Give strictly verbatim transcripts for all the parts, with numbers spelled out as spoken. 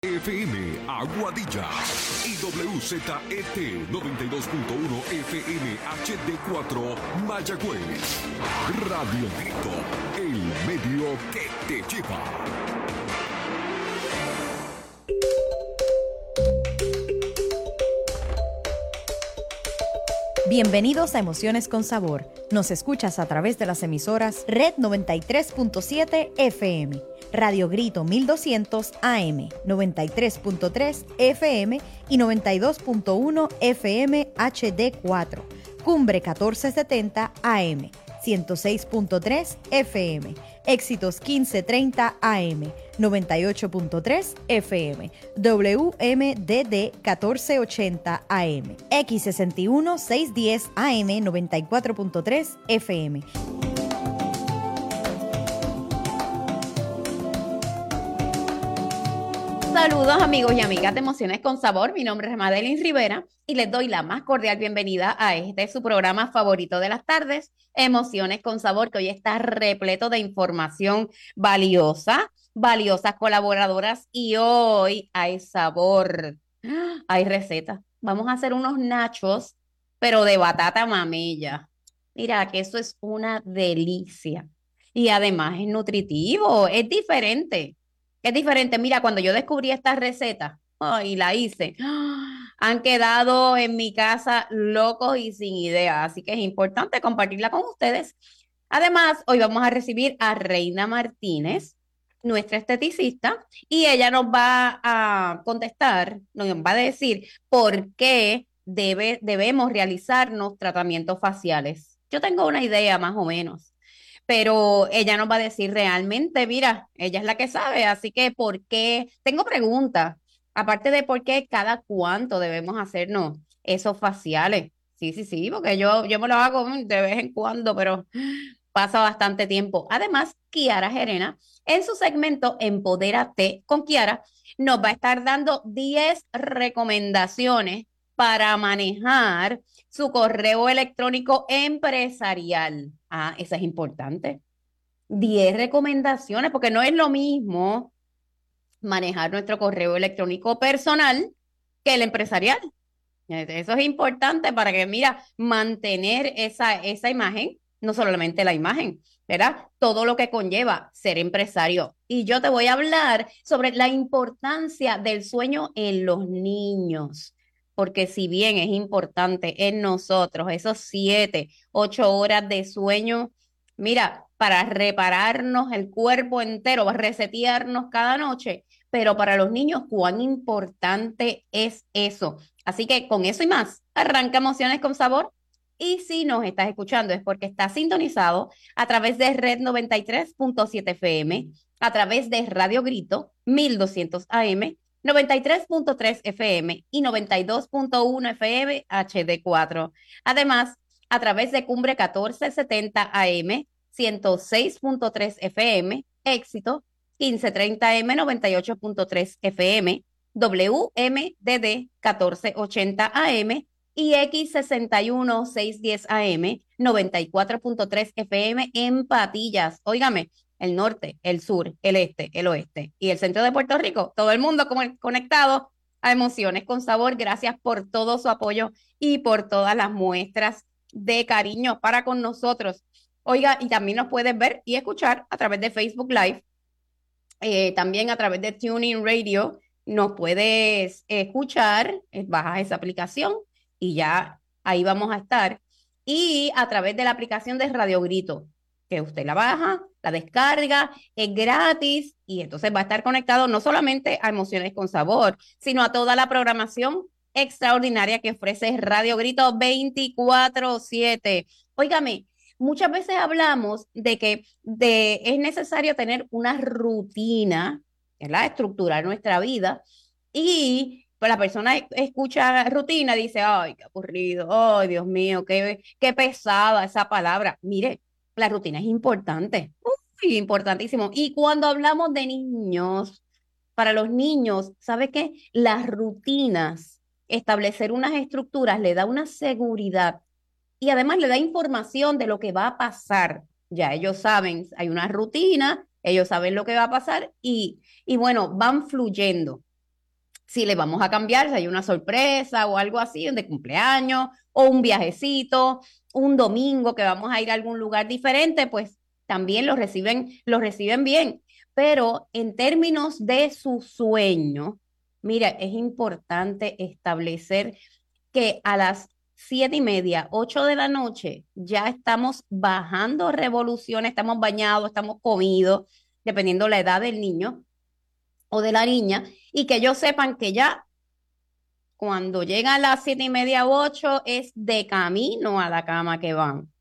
F M Aguadilla y W Z E T noventa y dos punto uno F M H D cuatro Mayagüez. Radio Grito, el medio que te lleva. Bienvenidos a Emociones con Sabor. Nos escuchas a través de las emisoras Red noventa y tres punto siete F M, Radio Grito mil doscientos A M, noventa y tres punto tres F M y noventa y dos punto uno F M H D cuatro, Cumbre catorce setenta A M, ciento seis punto tres F M, Éxitos quince treinta A M, noventa y ocho punto tres F M, W M D D catorce ochenta A M, X sesenta y uno seiscientos diez A M, noventa y cuatro punto tres F M. Saludos amigos y amigas de Emociones con Sabor, mi nombre es Madeline Rivera y les doy la más cordial bienvenida a este su programa favorito de las tardes, Emociones con Sabor, que hoy está repleto de información valiosa, valiosas colaboradoras y hoy hay sabor, hay receta. Vamos a hacer unos nachos, pero de batata mamella. Mira que eso es una delicia y además es nutritivo, es diferente. Es diferente. Mira, cuando yo descubrí esta receta, oh, y la hice, ¡ah! Han quedado en mi casa locos y sin idea. Así que es importante compartirla con ustedes. Además, hoy vamos a recibir a Reina Martínez, nuestra esteticista, y ella nos va a contestar, nos va a decir por qué debe, debemos realizarnos tratamientos faciales. Yo tengo una idea más o menos, pero ella nos va a decir realmente, mira, ella es la que sabe, así que ¿por qué? Tengo preguntas, aparte de por qué, cada cuánto debemos hacernos esos faciales. Sí, sí, sí, porque yo, yo me lo hago de vez en cuando, pero pasa bastante tiempo. Además, Kiara Gerena, en su segmento Empodérate con Kiara, nos va a estar dando diez recomendaciones para manejar su correo electrónico empresarial. Ah, esa es importante. diez recomendaciones, porque no es lo mismo manejar nuestro correo electrónico personal que el empresarial. Eso es importante para que, mira, mantener esa, esa imagen, no solamente la imagen, ¿verdad? Todo lo que conlleva ser empresario. Y yo te voy a hablar sobre la importancia del sueño en los niños. Porque si bien es importante en nosotros esos siete, ocho horas de sueño, mira, para repararnos el cuerpo entero, para resetearnos cada noche, pero para los niños, cuán importante es eso. Así que con eso y más, arranca Emociones con Sabor. Y si nos estás escuchando es porque estás sintonizado a través de Red noventa y tres punto siete F M, a través de Radio Grito mil doscientos A M, noventa y tres punto tres F M y noventa y dos punto uno F M H D cuatro. Además, a través de Cumbre catorce setenta A M, ciento seis punto tres F M, Éxito quince treinta M, noventa y ocho punto tres F M, W M D D catorce ochenta A M y X sesenta y uno seiscientos diez A M, noventa y cuatro punto tres F M en Patillas. Óigame, el norte, el sur, el este, el oeste y el centro de Puerto Rico, todo el mundo conectado a Emociones con Sabor. Gracias por todo su apoyo y por todas las muestras de cariño para con nosotros. Oiga, y también nos puedes ver y escuchar a través de Facebook Live, eh, también a través de TuneIn Radio. Nos puedes escuchar, eh, bajas esa aplicación y ya ahí vamos a estar. Y a través de la aplicación de Radio Grito, que usted la baja, la descarga, es gratis y entonces va a estar conectado no solamente a Emociones con Sabor, sino a toda la programación extraordinaria que ofrece Radio Grito veinticuatro siete. Óigame, muchas veces hablamos de que de, es necesario tener una rutina, ¿verdad? Estructurar nuestra vida y pues la persona escucha rutina y dice, ay, qué aburrido, ay, Dios mío, qué, qué pesada esa palabra. Mire, la rutina es importante, muy importantísimo. Y cuando hablamos de niños, para los niños, ¿sabe qué? Las rutinas, establecer unas estructuras le da una seguridad y además le da información de lo que va a pasar. Ya ellos saben, hay una rutina, ellos saben lo que va a pasar y, y bueno, van fluyendo. si le vamos a cambiar, si hay una sorpresa o algo así, de cumpleaños o un viajecito, un domingo que vamos a ir a algún lugar diferente, pues también los reciben, los reciben bien. Pero en términos de su sueño, mira, es importante establecer que a las siete y media, ocho de la noche, ya estamos bajando revoluciones, estamos bañados, estamos comidos, dependiendo la edad del niño o de la niña, y que ellos sepan que ya cuando llegan a las siete y media, ocho, es de camino a la cama que van.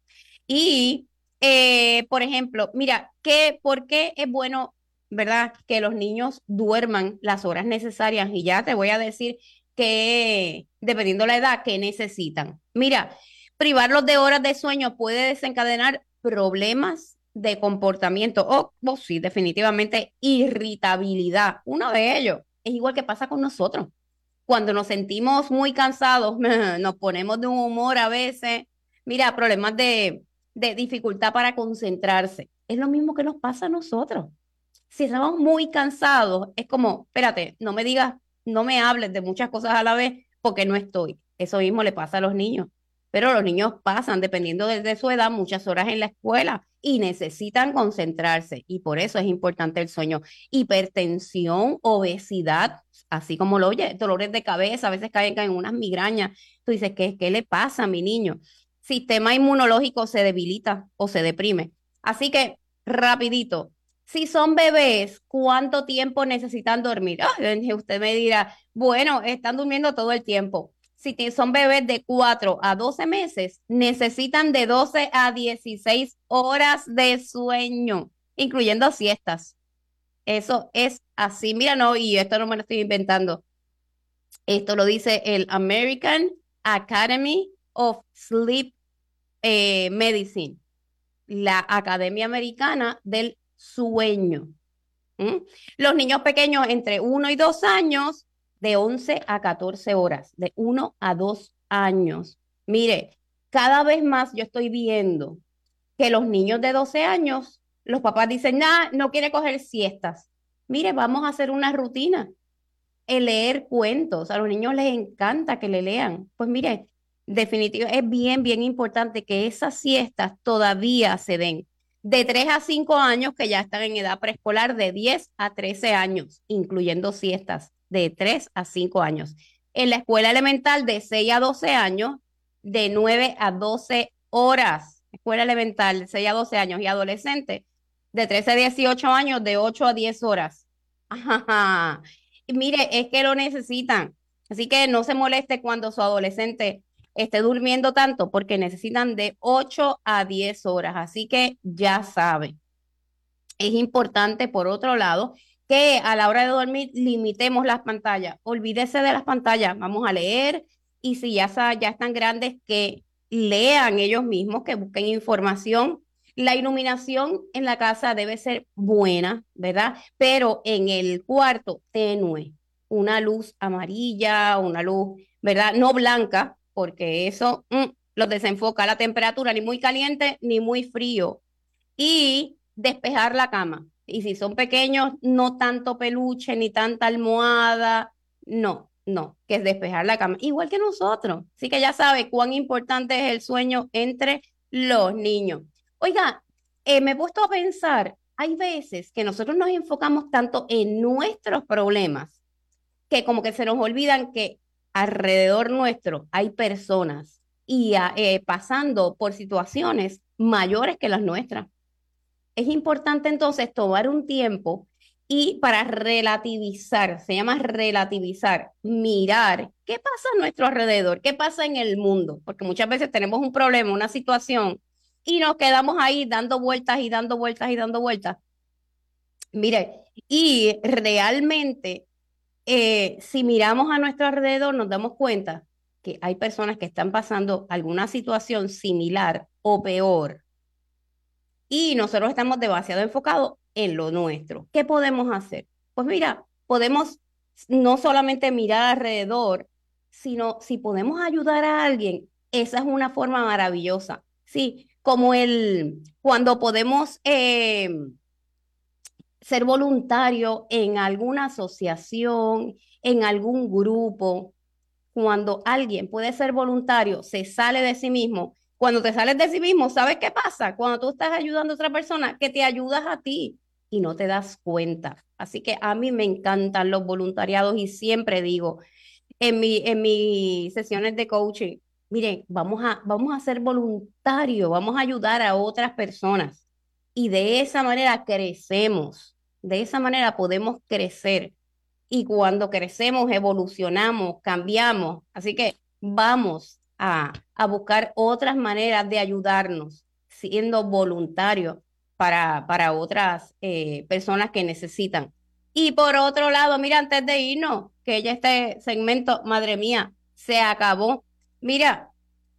Y, eh, por ejemplo, mira, ¿qué, ¿por qué es bueno, verdad, que los niños duerman las horas necesarias? Y ya te voy a decir que, dependiendo de la edad, que necesitan. Mira, privarlos de horas de sueño puede desencadenar problemas de comportamiento o, o sí, definitivamente irritabilidad. Uno de ellos es igual que pasa con nosotros. Cuando nos sentimos muy cansados, nos ponemos de un humor a veces. Mira, problemas de, de dificultad para concentrarse. Es lo mismo que nos pasa a nosotros. Si estamos muy cansados, es como, espérate, no me digas, no me hables de muchas cosas a la vez porque no estoy. Eso mismo le pasa a los niños. Pero los niños pasan, dependiendo de, de su edad, muchas horas en la escuela y necesitan concentrarse. Y por eso es importante el sueño. Hipertensión, obesidad, así como lo oye, dolores de cabeza, a veces caen, caen unas migrañas. Tú dices, ¿qué, ¿qué le pasa a mi niño? Sistema inmunológico se debilita o se deprime. Así que, rapidito, si son bebés, ¿cuánto tiempo necesitan dormir? Ay, usted me dirá, bueno, están durmiendo todo el tiempo. Si son bebés de cuatro a doce meses, necesitan de doce a dieciséis horas de sueño, incluyendo siestas. Eso es así. Mira, no, y esto no me lo estoy inventando. Esto lo dice el American Academy of Sleep eh, Medicine, la Academia Americana del Sueño. ¿Mm? Los niños pequeños entre uno y dos años, de once a catorce horas, de uno a dos años. Mire, cada vez más yo estoy viendo que los niños de doce años, los papás dicen, nah, no quiere coger siestas. Mire, vamos a hacer una rutina, el leer cuentos. A los niños les encanta que le lean. Pues mire, definitivamente es bien, bien importante que esas siestas todavía se den. De tres a cinco años, que ya están en edad preescolar, de diez a trece años, incluyendo siestas, de tres a cinco años. En la escuela elemental, de seis a doce años, de nueve a doce horas. Escuela elemental, de seis a doce años, y adolescente, de trece a dieciocho años, de ocho a diez horas. Ajá. Y mire, es que lo necesitan. Así que no se moleste cuando su adolescente esté durmiendo tanto, porque necesitan de ocho a diez horas. Así que ya sabe. Es importante, por otro lado, que a la hora de dormir limitemos las pantallas. Olvídese de las pantallas. Vamos a leer, y si ya, ya están grandes, que lean ellos mismos, que busquen información. La iluminación en la casa debe ser buena, ¿verdad? Pero en el cuarto, tenue. Una luz amarilla, una luz, ¿verdad? No blanca, porque eso mm, los desenfoca. La temperatura ni muy caliente ni muy frío. Y despejar la cama. Y si son pequeños, no tanto peluche ni tanta almohada. No, no, que es despejar la cama. Igual que nosotros. Así que ya sabe cuán importante es el sueño entre los niños. Oiga, eh, me he puesto a pensar, hay veces que nosotros nos enfocamos tanto en nuestros problemas que como que se nos olvidan que alrededor nuestro hay personas y eh, pasando por situaciones mayores que las nuestras. Es importante entonces tomar un tiempo y para relativizar, se llama relativizar, mirar qué pasa a nuestro alrededor, qué pasa en el mundo, porque muchas veces tenemos un problema, una situación, y nos quedamos ahí dando vueltas y dando vueltas y dando vueltas. Mire, y realmente, eh, si miramos a nuestro alrededor, nos damos cuenta que hay personas que están pasando alguna situación similar o peor, y nosotros estamos demasiado enfocados en lo nuestro. ¿Qué podemos hacer? Pues mira, podemos no solamente mirar alrededor, sino si podemos ayudar a alguien, esa es una forma maravillosa. Sí, como el, cuando podemos eh, ser voluntario en alguna asociación en algún grupo, cuando alguien puede ser voluntario, se sale de sí mismo. Cuando te sales de sí mismo, ¿sabes qué pasa? Cuando tú estás ayudando a otra persona, que te ayudas a ti y no te das cuenta. Así que a mí me encantan los voluntariados y siempre digo en mi, en mis sesiones de coaching, miren, vamos a, vamos a ser voluntarios, vamos a ayudar a otras personas y de esa manera crecemos, de esa manera podemos crecer y cuando crecemos evolucionamos, cambiamos, así que vamos a, a buscar otras maneras de ayudarnos siendo voluntarios para, para otras eh, personas que necesitan. Y por otro lado, mira, antes de irnos, que ya este segmento, madre mía, se acabó. Mira,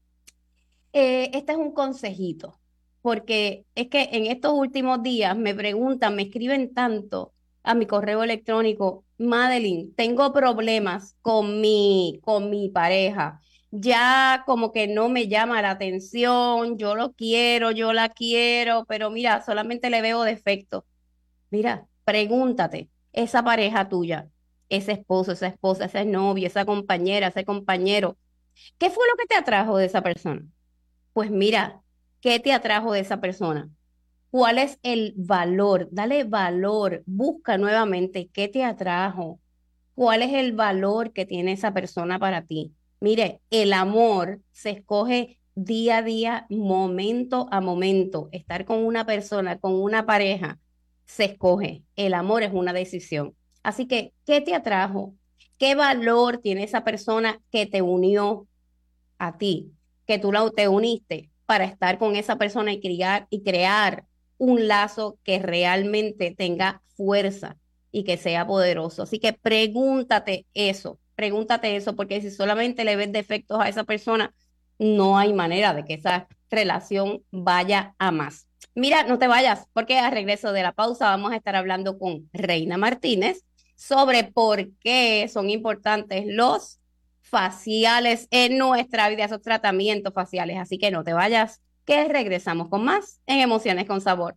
eh, este es un consejito, porque es que en estos últimos días me preguntan, me escriben tanto a mi correo electrónico, Madeline, tengo problemas con mi, con mi pareja. Ya como que no me llama la atención, yo lo quiero, yo la quiero, pero mira, solamente le veo defectos. Mira, pregúntate, esa pareja tuya, ese esposo, esa esposa, ese novio, esa compañera, ese compañero, ¿qué fue lo que te atrajo de esa persona? Pues mira, ¿qué te atrajo de esa persona? ¿Cuál es el valor? Dale valor, busca nuevamente qué te atrajo, cuál es el valor que tiene esa persona para ti. Mire, el amor se escoge día a día, momento a momento. Estar con una persona, con una pareja, se escoge. El amor es una decisión. Así que, ¿qué te atrajo? ¿Qué valor tiene esa persona que te unió a ti? Que tú la, te uniste para estar con esa persona y crear, y crear un lazo que realmente tenga fuerza y que sea poderoso. Así que pregúntate eso, pregúntate eso, porque si solamente le ves defectos a esa persona, no hay manera de que esa relación vaya a más. Mira, no te vayas, porque al regreso de la pausa vamos a estar hablando con Reina Martínez sobre por qué son importantes los faciales en nuestra vida, esos tratamientos faciales. Así que no te vayas, que regresamos con más en Emociones con Sabor.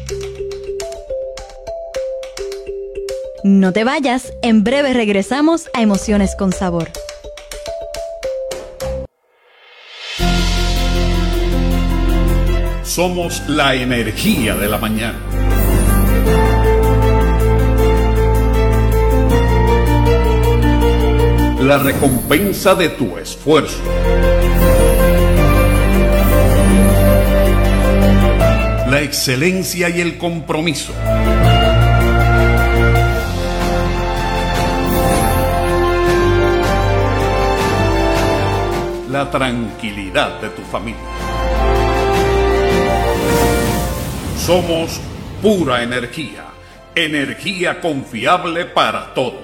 No te vayas, en breve regresamos a Emociones con Sabor. Somos la energía de la mañana. La recompensa de tu esfuerzo. La excelencia y el compromiso. La tranquilidad de tu familia. Somos pura energía, energía confiable para todos.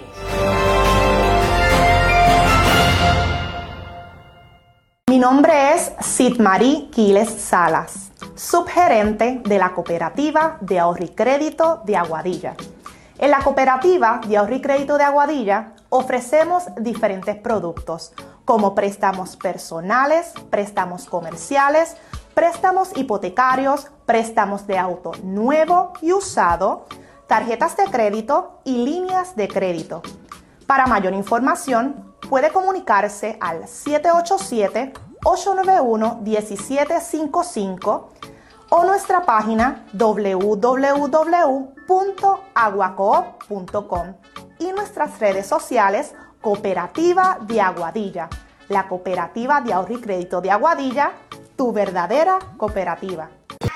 Mi nombre es Sidmarí Quiles Salas, subgerente de la Cooperativa de Ahorro y Crédito de Aguadilla. En la Cooperativa de Ahorro y Crédito de Aguadilla ofrecemos diferentes productos como préstamos personales, préstamos comerciales, préstamos hipotecarios, préstamos de auto nuevo y usado, tarjetas de crédito y líneas de crédito. Para mayor información, puede comunicarse al siete ocho siete, ocho nueve uno, uno siete cinco cinco o nuestra página w w w punto aguacoop punto com y nuestras redes sociales Cooperativa de Aguadilla, la Cooperativa de Ahorro y Crédito de Aguadilla, tu verdadera cooperativa.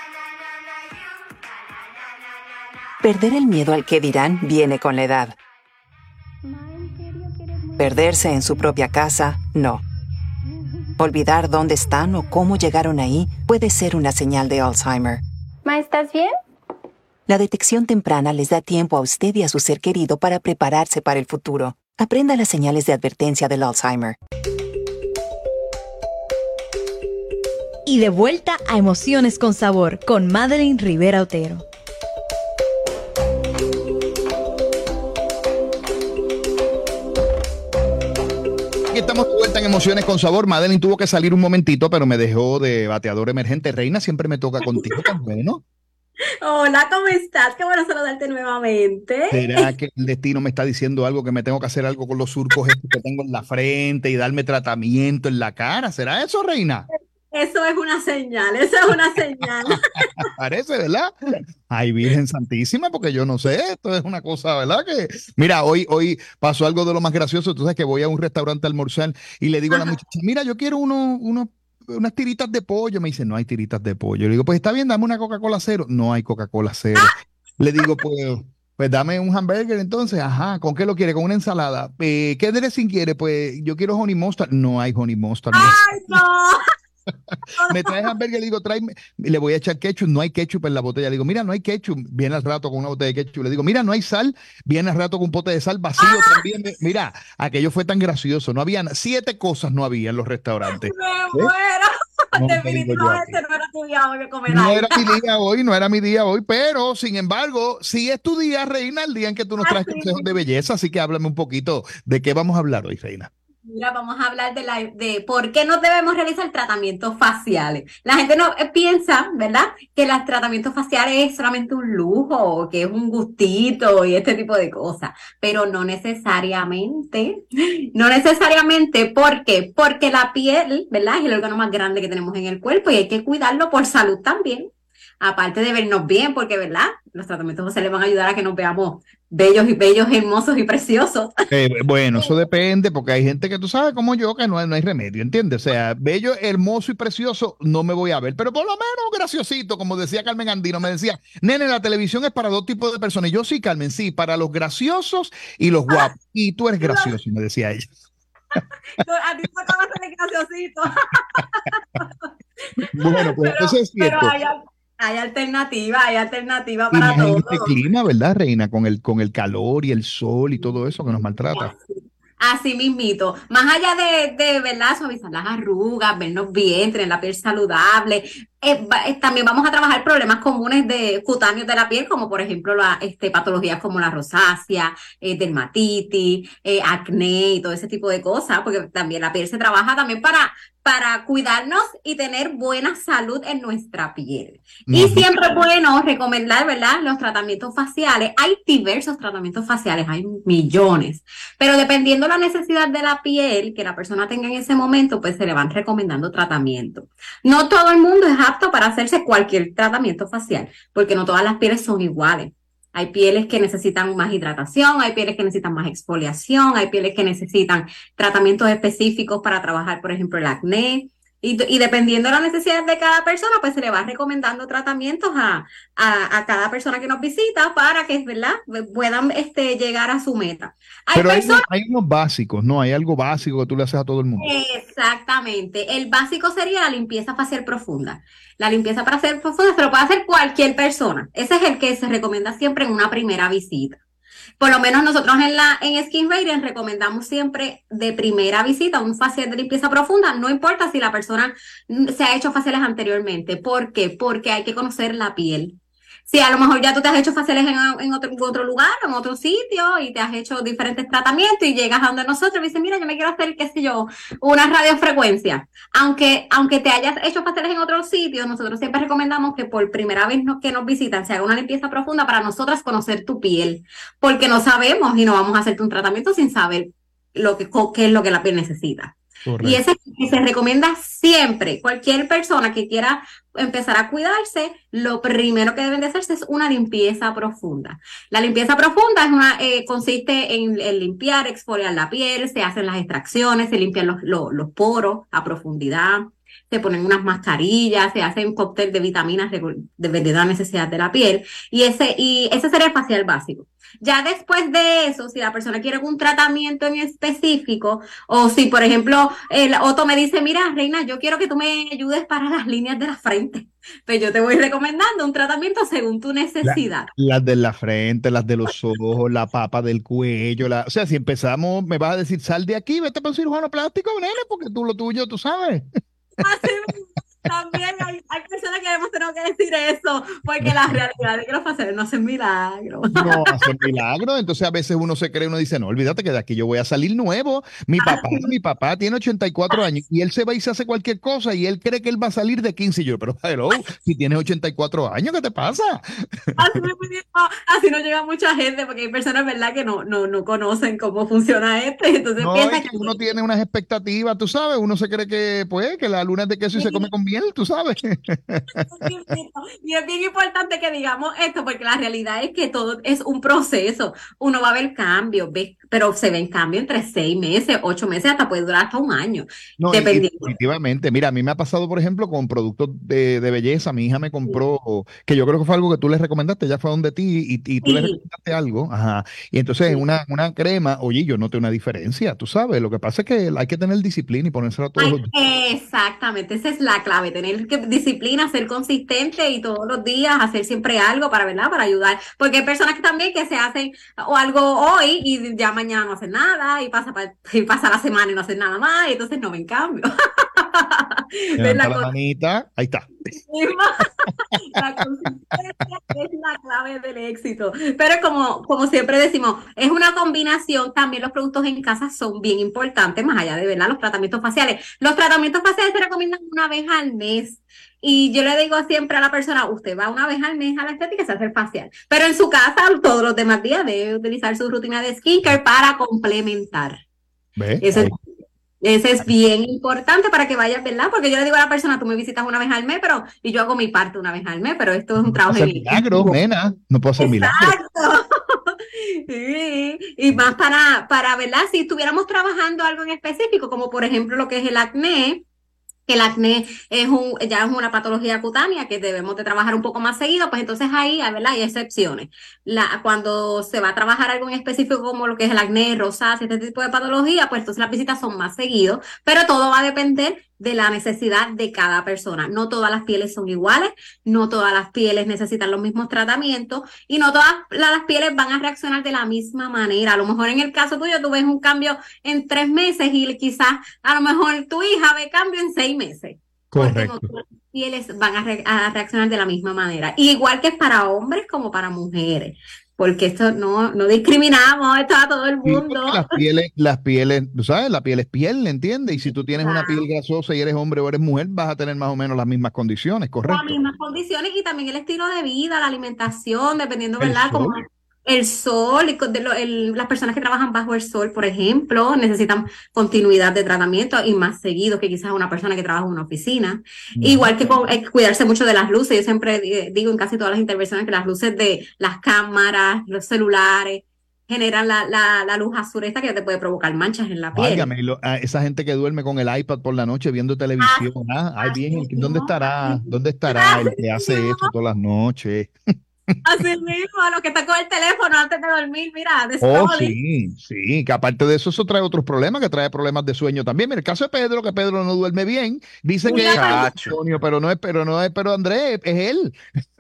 Perder el miedo al que dirán viene con la edad. Perderse en su propia casa, no. Olvidar dónde están o cómo llegaron ahí puede ser una señal de Alzheimer. Ma, ¿estás bien? La detección temprana les da tiempo a usted y a su ser querido para prepararse para el futuro. Aprenda las señales de advertencia del Alzheimer. Y de vuelta a Emociones con Sabor con Madeline Rivera Otero. Aquí estamos de vuelta en Emociones con Sabor. Madeline tuvo que salir un momentito, pero me dejó de bateador emergente. Reina, siempre me toca contigo, tan bueno. Hola, ¿cómo estás? Qué bueno saludarte nuevamente. ¿Será que el destino me está diciendo algo, que me tengo que hacer algo con los surcos estos que tengo en la frente y darme tratamiento en la cara? ¿Será eso, reina? Eso es una señal, eso es una señal. Parece, ¿verdad? Ay, Virgen Santísima, porque yo no sé, esto es una cosa, ¿verdad? Que, mira, hoy, hoy pasó algo de lo más gracioso. Tú sabes que voy a un restaurante a almorzar y le digo a la Ajá. muchacha, mira, yo quiero uno, uno, unas tiritas de pollo. Me dice, no hay tiritas de pollo. Le digo, pues está bien, dame una Coca-Cola cero. No hay Coca-Cola cero. Le digo, pues, pues dame un hamburger entonces. Ajá, ¿con qué lo quiere? Con una ensalada. Eh, ¿qué dressing quiere? Pues yo quiero honey mustard. No hay honey mustard. Me ¡Ay, no! me trae hamburger, le digo, tráeme, le voy a echar ketchup, no hay ketchup en la botella. Le digo, mira, no hay ketchup, viene al rato con una botella de ketchup. Le digo, mira, no hay sal, viene al rato con un pote de sal vacío también. Me- Mira, aquello fue tan gracioso, no habían, siete cosas no había en los restaurantes. ¡Me ¿Eh? muero! No te digo yo a ti. Definitivamente no era tu día hoy que comer No ahí. era mi día hoy, no era mi día hoy, pero sin embargo, sí es tu día, Reina, el día en que tú nos traes Así consejos de mismo. belleza, así que háblame un poquito de qué vamos a hablar hoy, Reina. Mira, vamos a hablar de, la, de por qué no debemos realizar tratamientos faciales. La gente no eh, piensa, ¿verdad? Que los tratamientos faciales es solamente un lujo, o que es un gustito y este tipo de cosas, pero no necesariamente, no necesariamente, ¿por qué? Porque la piel, ¿verdad? Es el órgano más grande que tenemos en el cuerpo y hay que cuidarlo por salud también. Aparte de vernos bien, porque, ¿verdad? Los tratamientos faciales van a ayudar a que nos veamos bellos y bellos, hermosos y preciosos. Eh, bueno, eso depende, porque hay gente que tú sabes como yo que no hay, no hay remedio, ¿entiendes? O sea, bello, hermoso y precioso no me voy a ver, pero por lo menos graciosito, como decía Carmen Andino, me decía, nene, la televisión es para dos tipos de personas. Y yo sí, Carmen, sí, para los graciosos y los guapos. Y tú eres gracioso, me decía ella. A ti te tocaba ser graciosito. Bueno, pues Pero, eso es pero cierto. hay, al- hay alternativa, hay alternativa Y para más en todo. este clima, ¿verdad, Reina? Con el, con el calor y el sol y todo eso que nos maltrata. Así mismito, más allá de, de, ¿verdad? Suavizar las arrugas, vernos bien, tener la piel saludable, eh, va- eh, también vamos a trabajar problemas comunes de cutáneos de la piel, como por ejemplo la, este, patologías como la rosácea, eh, dermatitis, eh, acné y todo ese tipo de cosas, porque también la piel se trabaja también para, para cuidarnos y tener buena salud en nuestra piel. Y Ujú. siempre es bueno recomendar, ¿verdad? Los tratamientos faciales. Hay diversos tratamientos faciales, hay millones. Pero dependiendo la necesidad de la piel que la persona tenga en ese momento, pues se le van recomendando tratamientos. No todo el mundo es apto para hacerse cualquier tratamiento facial, porque no todas las pieles son iguales. Hay pieles que necesitan más hidratación, hay pieles que necesitan más exfoliación, hay pieles que necesitan tratamientos específicos para trabajar, por ejemplo, el acné. Y, y dependiendo de la necesidad de cada persona, pues se le va recomendando tratamientos a, a, a cada persona que nos visita para que, ¿verdad? Puedan este, llegar a su meta. Hay Pero hay, unos- personas. hay unos básicos, ¿no? Hay algo básico que tú le haces a todo el mundo. Exactamente. El básico sería la limpieza facial profunda. La limpieza para hacer profunda se lo puede hacer cualquier persona. Ese es el que se recomienda siempre en una primera visita. Por lo menos nosotros en la en Skin Radiant recomendamos siempre de primera visita un facial de limpieza profunda, no importa si la persona mm, se ha hecho faciales anteriormente. ¿Por qué? Porque hay que conocer la piel. Si a lo mejor ya tú te has hecho faciales en, en otro, en otro lugar, en otro sitio, y te has hecho diferentes tratamientos y llegas a donde nosotros y dices, mira, yo me quiero hacer, qué sé yo, una radiofrecuencia. Aunque, aunque te hayas hecho faciales en otro sitio, nosotros siempre recomendamos que por primera vez no- que nos visitan se haga una limpieza profunda para nosotras conocer tu piel, porque no sabemos y no vamos a hacerte un tratamiento sin saber lo que, co- qué es lo que la piel necesita. Y Correcto. ese que se recomienda siempre, cualquier persona que quiera empezar a cuidarse, lo primero que deben de hacerse es una limpieza profunda. La limpieza profunda es una, eh, consiste en, en limpiar, exfoliar la piel, se hacen las extracciones, se limpian los, los, los poros a profundidad, se ponen unas mascarillas, se hace un cóctel de vitaminas de, de la necesidad de la piel, y ese, y ese sería el facial básico. Ya después de eso, si la persona quiere algún tratamiento en específico, o si, por ejemplo, el Otto me dice, mira, Reina, yo quiero que tú me ayudes para las líneas de la frente, pues yo te voy recomendando un tratamiento según tu La- necesidad. las de la frente, las de los ojos, la papa del cuello, la, o sea, si empezamos, me vas a decir, sal de aquí, vete para un cirujano plástico, nene, porque tú lo tuyo, tú sabes. Así, También hay, hay personas que hemos tenido que decir eso, porque la realidad es que los faciales no hacen milagros. No hacen milagro, entonces a veces uno se cree, uno dice, no, olvídate que de aquí yo voy a salir nuevo. Mi papá, mi papá tiene ochenta y cuatro años y él se va y se hace cualquier cosa y él cree que él va a salir de quince. Y yo, pero hello, si tienes ochenta y cuatro años, ¿qué te pasa? Así, así no llega mucha gente, porque hay personas, ¿verdad?, que no, no, no conocen cómo funciona este, entonces No, piensan y que que uno tiene unas expectativas, tú sabes, uno se cree que, pues, que la luna es de queso y se come con miel, tú sabes. y es bien importante que digamos esto, porque la realidad es que todo es un proceso. Uno va a ver cambios, ¿ves? Pero se ven cambios entre seis meses, ocho meses, hasta puede durar hasta un año. No, y- y dependiendo. definitivamente. Mira, a mí me ha pasado, por ejemplo, con productos de, de belleza. Mi hija me compró, que yo creo que fue algo que tú le recomendaste, ella fue donde ti y, y tú le Sí, recomendaste algo. Ajá. Y entonces sí. una, una crema, oye, yo noté una diferencia, tú sabes. Lo que pasa es que hay que tener disciplina y ponérsela todos los días. Ay, exactamente, esa es la clave, tener que, disciplina, ser consistente y todos los días hacer siempre algo para, ¿verdad? Para ayudar, porque hay personas que también que se hacen o algo hoy y ya mañana no hacen nada y pasa, pa- y pasa la semana y no hacen nada más y entonces no ven cambio. ¿Ves Levanta la la cosa? manita, ahí está. La consistencia es la clave del éxito. Pero como, como siempre decimos, es una combinación. También los productos en casa son bien importantes, más allá de, ¿verdad?, los tratamientos faciales. Los tratamientos faciales se recomiendan una vez al mes. Y yo le digo siempre a la persona, usted va una vez al mes a la estética y se hace el facial. Pero en su casa, todos los demás días, debe utilizar su rutina de skincare para complementar. ¿Ves? Eso es Ahí. Ese es bien importante para que vayas, ¿verdad? Porque yo le digo a la persona, tú me visitas una vez al mes, pero, y yo hago mi parte una vez al mes, pero esto es un No puedo trabajo hacer en milagros, equipo. nena. No puedo hacer milagros. Exacto. Sí, y más para, para, ¿verdad? Si estuviéramos trabajando algo en específico, como por ejemplo lo que es el acné, que el acné es un, ya es una patología cutánea que debemos de trabajar un poco más seguido, pues entonces ahí, ¿verdad?, hay excepciones. La, cuando se va a trabajar algo en específico como lo que es el acné, rosácea, este tipo de patología, pues entonces las visitas son más seguidos, pero todo va a depender de la necesidad de cada persona. No todas las pieles son iguales, no todas las pieles necesitan los mismos tratamientos y no todas las pieles van a reaccionar de la misma manera. A lo mejor en el caso tuyo tú ves un cambio en tres meses y quizás a lo mejor tu hija ve cambio en seis meses. Porque no Correcto. todas las pieles van a, re- a reaccionar de la misma manera. Y igual que es para hombres como para mujeres. Porque esto no, no discriminamos, esto a todo el Sí, mundo. porque las pieles, las pieles, tú sabes, la piel es piel, ¿entiendes? Y si tú tienes una piel grasosa y eres hombre o eres mujer, vas a tener más o menos las mismas condiciones, Las ¿correcto? mismas condiciones y también el estilo de vida, la alimentación, dependiendo, El ¿verdad? Como sol. el sol, y con- de lo- el- las personas que trabajan bajo el sol, por ejemplo, necesitan continuidad de tratamiento y más seguido que quizás una persona que trabaja en una oficina. Igual que con- hay que cuidarse mucho de las luces. Yo siempre eh, digo en casi todas las intervenciones que las luces de las cámaras, los celulares, generan la, la, la luz azul esta que te puede provocar manchas en la piel. Válgame, y lo- a esa gente que duerme con el iPad por la noche viendo televisión, ah, ay, bien, el que- ¿dónde estará? ¿Dónde estará el que hace eso todas las noches? Así mismo, a los que están con el teléfono antes de dormir, mira, de Oh, scrolling. sí, sí, que aparte de eso, eso trae otros problemas, que trae problemas de sueño también. Mira, el caso de Pedro, que Pedro no duerme bien, dice que es Muchacho. Antonio, pero no es, pero no es, pero Andrés, es él.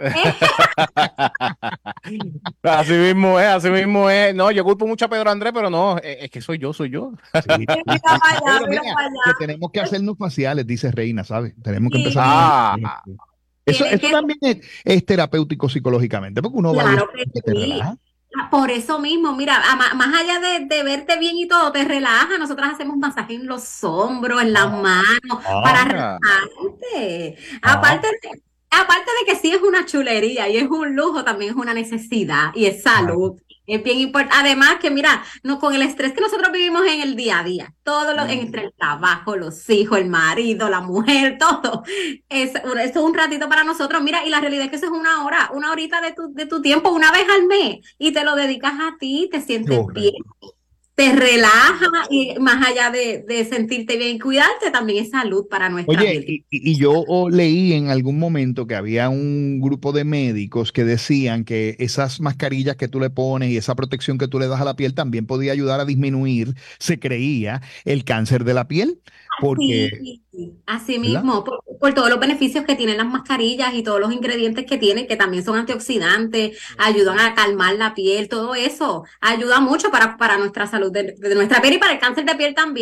Así mismo es, así mismo es. No, yo culpo mucho a Pedro Andrés, pero no, es, es que soy yo, soy yo. Sí. Mira para allá, Pedro, mira mira, para que allá. tenemos que hacernos faciales, dice Reina, ¿sabes? Tenemos que Sí. empezar. Ah, Eso, Tienen eso que- también es, es terapéutico psicológicamente, porque uno va a Claro que que te sí. relaja. Por eso mismo, mira, a ma- más allá de, de verte bien y todo, te relaja. Nosotras hacemos masaje en los hombros, en las Ah. manos, Ah. para relajarte. Ah. Aparte de, aparte de que sí es una chulería y es un lujo, también es una necesidad y es salud. Es bien importante. Además que, mira, no, con el estrés que nosotros vivimos en el día a día, todo lo, entre el trabajo, los hijos, el marido, la mujer, todo, es, un- esto es un ratito para nosotros. Mira, y la realidad es que eso es una hora, una horita de tu, de tu tiempo, una vez al mes, y te lo dedicas a ti, te sientes Correcto. bien, te relaja, y más allá de, de sentirte bien y cuidarte, también es salud para nuestra Oye, vida. y, y- y yo oh, leí en algún momento que había un grupo de médicos que decían que esas mascarillas que tú le pones y esa protección que tú le das a la piel también podía ayudar a disminuir, se creía, el cáncer de la piel, porque, Sí, así ¿verdad? mismo, por, por todos los beneficios que tienen las mascarillas y todos los ingredientes que tienen, que también son antioxidantes, ayudan a calmar la piel, todo eso ayuda mucho para, para nuestra salud de, de nuestra piel y para el cáncer de piel también.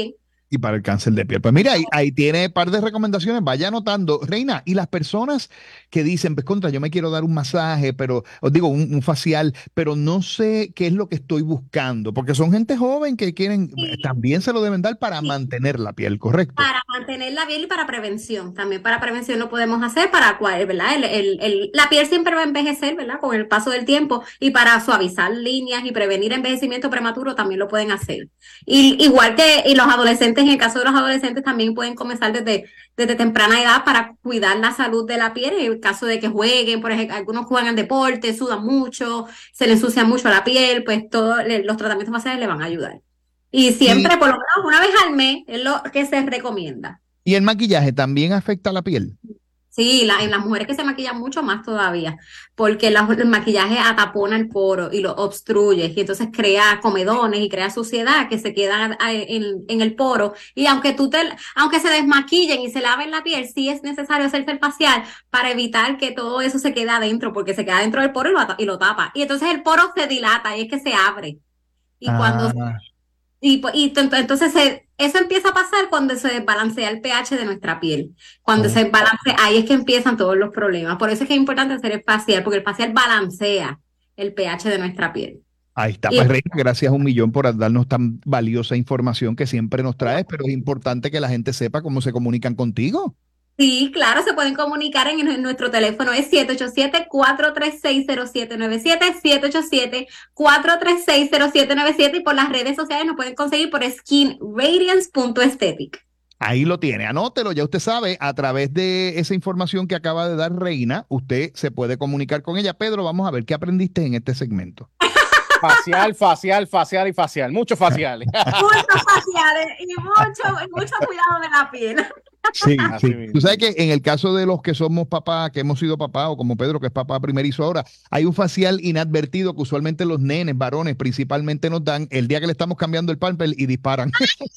Y para el cáncer de piel. Pues mira, ahí, ahí tiene un par de recomendaciones, vaya anotando. Reina, y las personas que dicen, pues contra, yo me quiero dar un masaje, pero, os digo, un, un facial, pero no sé qué es lo que estoy buscando, porque son gente joven que quieren, Sí. también se lo deben dar para Sí. mantener la piel, ¿correcto? Para mantener la piel y para prevención. También para prevención lo podemos hacer para cual, ¿verdad? El, el, el, la piel siempre va a envejecer, ¿verdad? Con el paso del tiempo. Y para suavizar líneas y prevenir envejecimiento prematuro también lo pueden hacer. Y igual que y los adolescentes, en el caso de los adolescentes, también pueden comenzar desde, desde temprana edad para cuidar la salud de la piel. En el caso de que jueguen, por ejemplo, algunos juegan deporte, sudan mucho, se les ensucia mucho la piel, pues todos los tratamientos faciales le van a ayudar. Y siempre, Y, por lo menos una vez al mes, es lo que se recomienda. y el maquillaje también afecta a la piel. Sí, la, en las mujeres que se maquillan mucho más todavía, porque la- el maquillaje atapona el poro y lo obstruye, y entonces crea comedones y crea suciedad que se queda a- en, en el poro. Y aunque tú te, aunque se desmaquillen y se laven la piel, sí es necesario hacerse el facial para evitar que todo eso se quede adentro, porque se queda dentro del poro y lo, ata- y lo tapa. Y entonces el poro se dilata y es que se abre. Y cuando Ah, Y, po- y t- entonces se- eso empieza a pasar cuando se desbalancea el pH de nuestra piel. Cuando se oh, desbalancea, ahí es que empiezan todos los problemas. Por eso es que es importante hacer el facial, porque el facial balancea el pH de nuestra piel. ahí está. Y Pues Reina, gracias un millón por darnos tan valiosa información que siempre nos traes, pero es importante que la gente sepa cómo se comunican contigo. sí, claro, se pueden comunicar en, en nuestro teléfono, es siete ocho siete, cuatro tres seis, cero siete nueve siete, siete ocho siete, cuatro tres seis, cero siete nueve siete, y por las redes sociales nos pueden conseguir por skin radiance punto aesthetic. Ahí lo tiene, anótelo, ya usted sabe, a través de esa información que acaba de dar Reina, usted se puede comunicar con ella. Pedro, vamos a ver qué aprendiste en este segmento. Facial, facial, facial y facial. Muchos faciales. Muchos faciales y mucho, mucho cuidado de la piel. Sí, Así sí. mismo. Tú sabes que en el caso de los que somos papás, que hemos sido papás, o como Pedro, que es papá primerizo ahora, hay un facial inadvertido que usualmente los nenes, varones, principalmente nos dan el día que le estamos cambiando el pamper y disparan.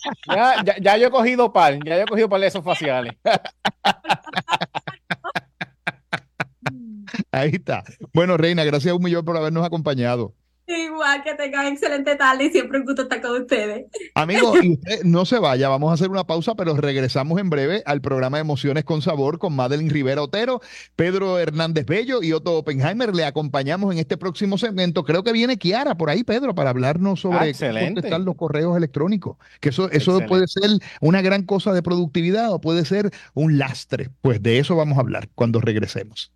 Ya, ya, ya yo he cogido par, ya yo he cogido par de esos faciales. Ahí está. Bueno, Reina, gracias un millón por habernos acompañado. Igual que tengan excelente tarde y siempre un gusto estar con ustedes. Amigos, y usted no se vaya, vamos a hacer una pausa, pero regresamos en breve al programa Emociones con Sabor con Madeline Rivera Otero, Pedro Hernández Bello y Otto Oppenheimer. Le acompañamos en este próximo segmento. Creo que viene Kiara por ahí, Pedro, para hablarnos Ah, sobre cómo excelente. contestar los correos electrónicos. Que eso, eso Excelente. puede ser una gran cosa de productividad o puede ser un lastre. Pues de eso vamos a hablar cuando regresemos.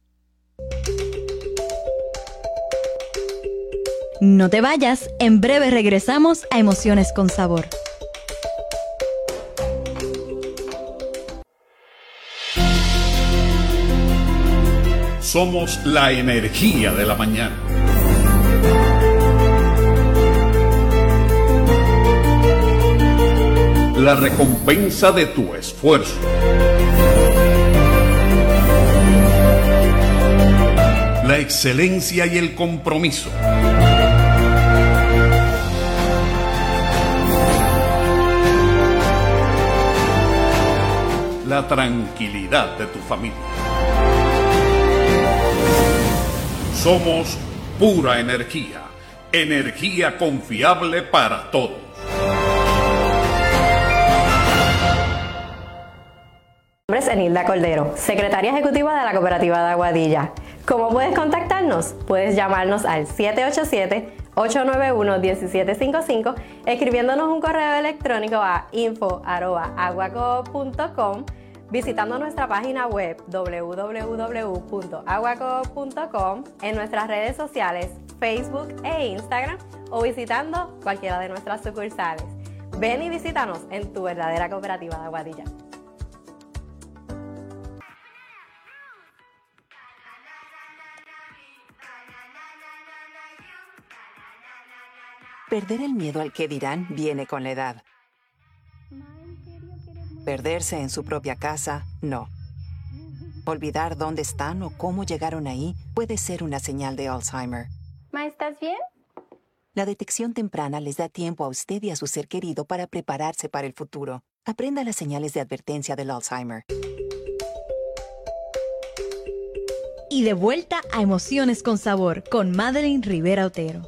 No te vayas, en breve regresamos a Emociones con Sabor. Somos la energía de la mañana. La recompensa de tu esfuerzo. La excelencia y el compromiso. La tranquilidad de tu familia. Somos pura energía, energía confiable para todos. Mi nombre es Enilda Cordero, secretaria ejecutiva de la Cooperativa de Aguadilla. ¿Cómo puedes contactarnos? Puedes llamarnos al siete ocho siete, ocho nueve uno, uno siete cinco cinco, escribiéndonos un correo electrónico a info arroba aguacoop punto com, visitando nuestra página web doble u doble u doble u punto aguacoop punto com, en nuestras redes sociales Facebook e Instagram, o visitando cualquiera de nuestras sucursales. Ven y visítanos en tu verdadera Cooperativa de Aguadilla. Perder el miedo al que dirán viene con la edad. Perderse en su propia casa, no. Olvidar dónde están o cómo llegaron ahí puede ser una señal de Alzheimer. Ma, ¿estás bien? La detección temprana les da tiempo a usted y a su ser querido para prepararse para el futuro. Aprenda las señales de advertencia del Alzheimer. Y de vuelta a Emociones con Sabor con Madeline Rivera Otero.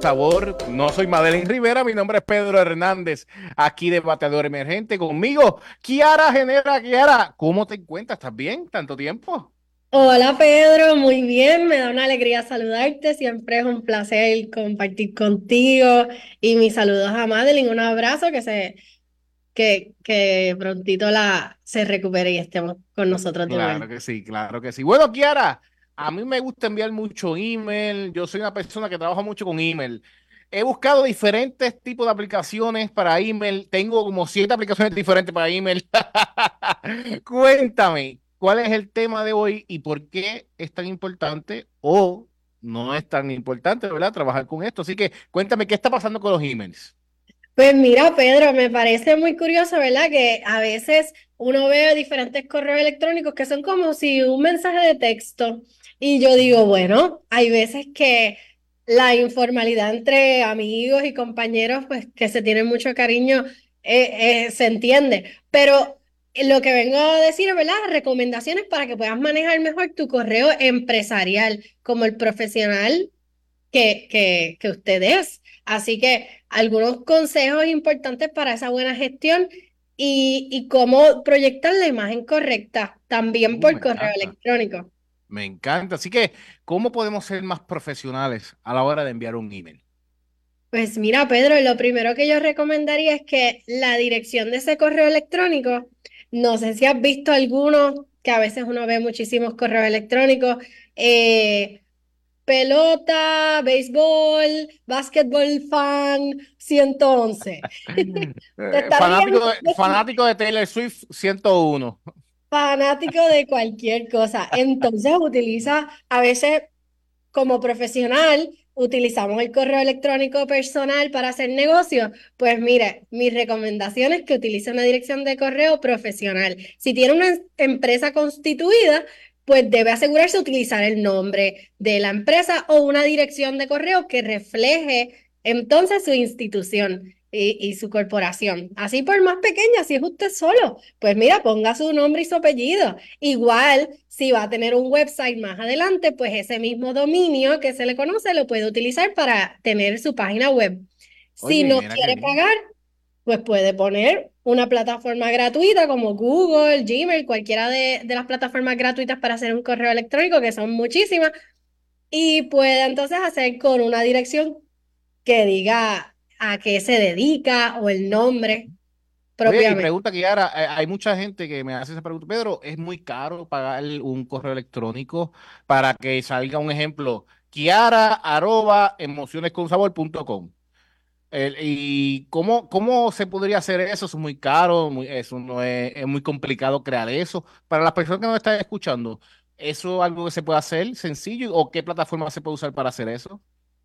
Sabor. No soy Madeline Rivera, mi nombre es Pedro Hernández, aquí de Bateador Emergente. Conmigo, Kiara Genera. Kiara, ¿cómo te encuentras? ¿Estás bien? ¿Tanto tiempo? Hola Pedro, muy bien, me da una alegría saludarte, siempre es un placer compartir contigo y mis saludos a Madeline, un abrazo que se que, que prontito la se recupere y estemos con nosotros de Claro vuelta. que sí, claro que sí. Bueno, Kiara, a mí me gusta enviar mucho email, yo soy una persona que trabaja mucho con email. He buscado diferentes tipos de aplicaciones para email, tengo como siete aplicaciones diferentes para email. Cuéntame, ¿cuál es el tema de hoy y por qué es tan importante o no es tan importante, ¿verdad? Trabajar con esto. Así que cuéntame, ¿qué está pasando con los emails? Pues mira, Pedro, me parece muy curioso, ¿verdad? Que a veces uno ve diferentes correos electrónicos que son como si un mensaje de texto. Y yo digo, bueno, hay veces que la informalidad entre amigos y compañeros, pues que se tienen mucho cariño, eh, eh, se entiende. Pero lo que vengo a decir, ¿verdad? Recomendaciones para que puedas manejar mejor tu correo empresarial como el profesional que, que, que usted es. Así que algunos consejos importantes para esa buena gestión y, y cómo proyectar la imagen correcta también Uh, por me correo encanta, electrónico. me encanta. Así que, ¿cómo podemos ser más profesionales a la hora de enviar un email? Pues mira, Pedro, lo primero que yo recomendaría es que la dirección de ese correo electrónico, no sé si has visto algunos, que a veces uno ve muchísimos correos electrónicos, eh, pelota, béisbol, básquetbol fan, ciento once. Te Eh, estarías fanático de, fanático de Taylor Swift ciento uno. fanático de cualquier cosa. Entonces utiliza, a veces como profesional, utilizamos el correo electrónico personal para hacer negocios. Pues mire, mi recomendación es que utilice una dirección de correo profesional. Si tiene una em- empresa constituida, pues debe asegurarse de utilizar el nombre de la empresa o una dirección de correo que refleje entonces su institución y, y su corporación. Así por más pequeña, si es usted solo, pues mira, ponga su nombre y su apellido. Igual, si va a tener un website más adelante, pues ese mismo dominio que se le conoce lo puede utilizar para tener su página web. Si Oye, no mira qué quiere bien. pagar, pues puede poner una plataforma gratuita como Google, Gmail, cualquiera de, de las plataformas gratuitas para hacer un correo electrónico, que son muchísimas, y puede entonces hacer con una dirección que diga a qué se dedica o el nombre Oye, y propiamente. pregunta que ahora hay mucha gente que me hace esa pregunta. Pedro, ¿es muy caro pagar un correo electrónico para que salga un ejemplo? Kiara arroba emocionesconsabor punto com. El- ¿Y cómo, cómo se podría hacer eso? Eso es muy caro, muy, eso no es, es muy complicado crear eso. Para las personas que nos están escuchando, ¿eso es algo que se puede hacer sencillo o qué plataforma se puede usar para hacer eso?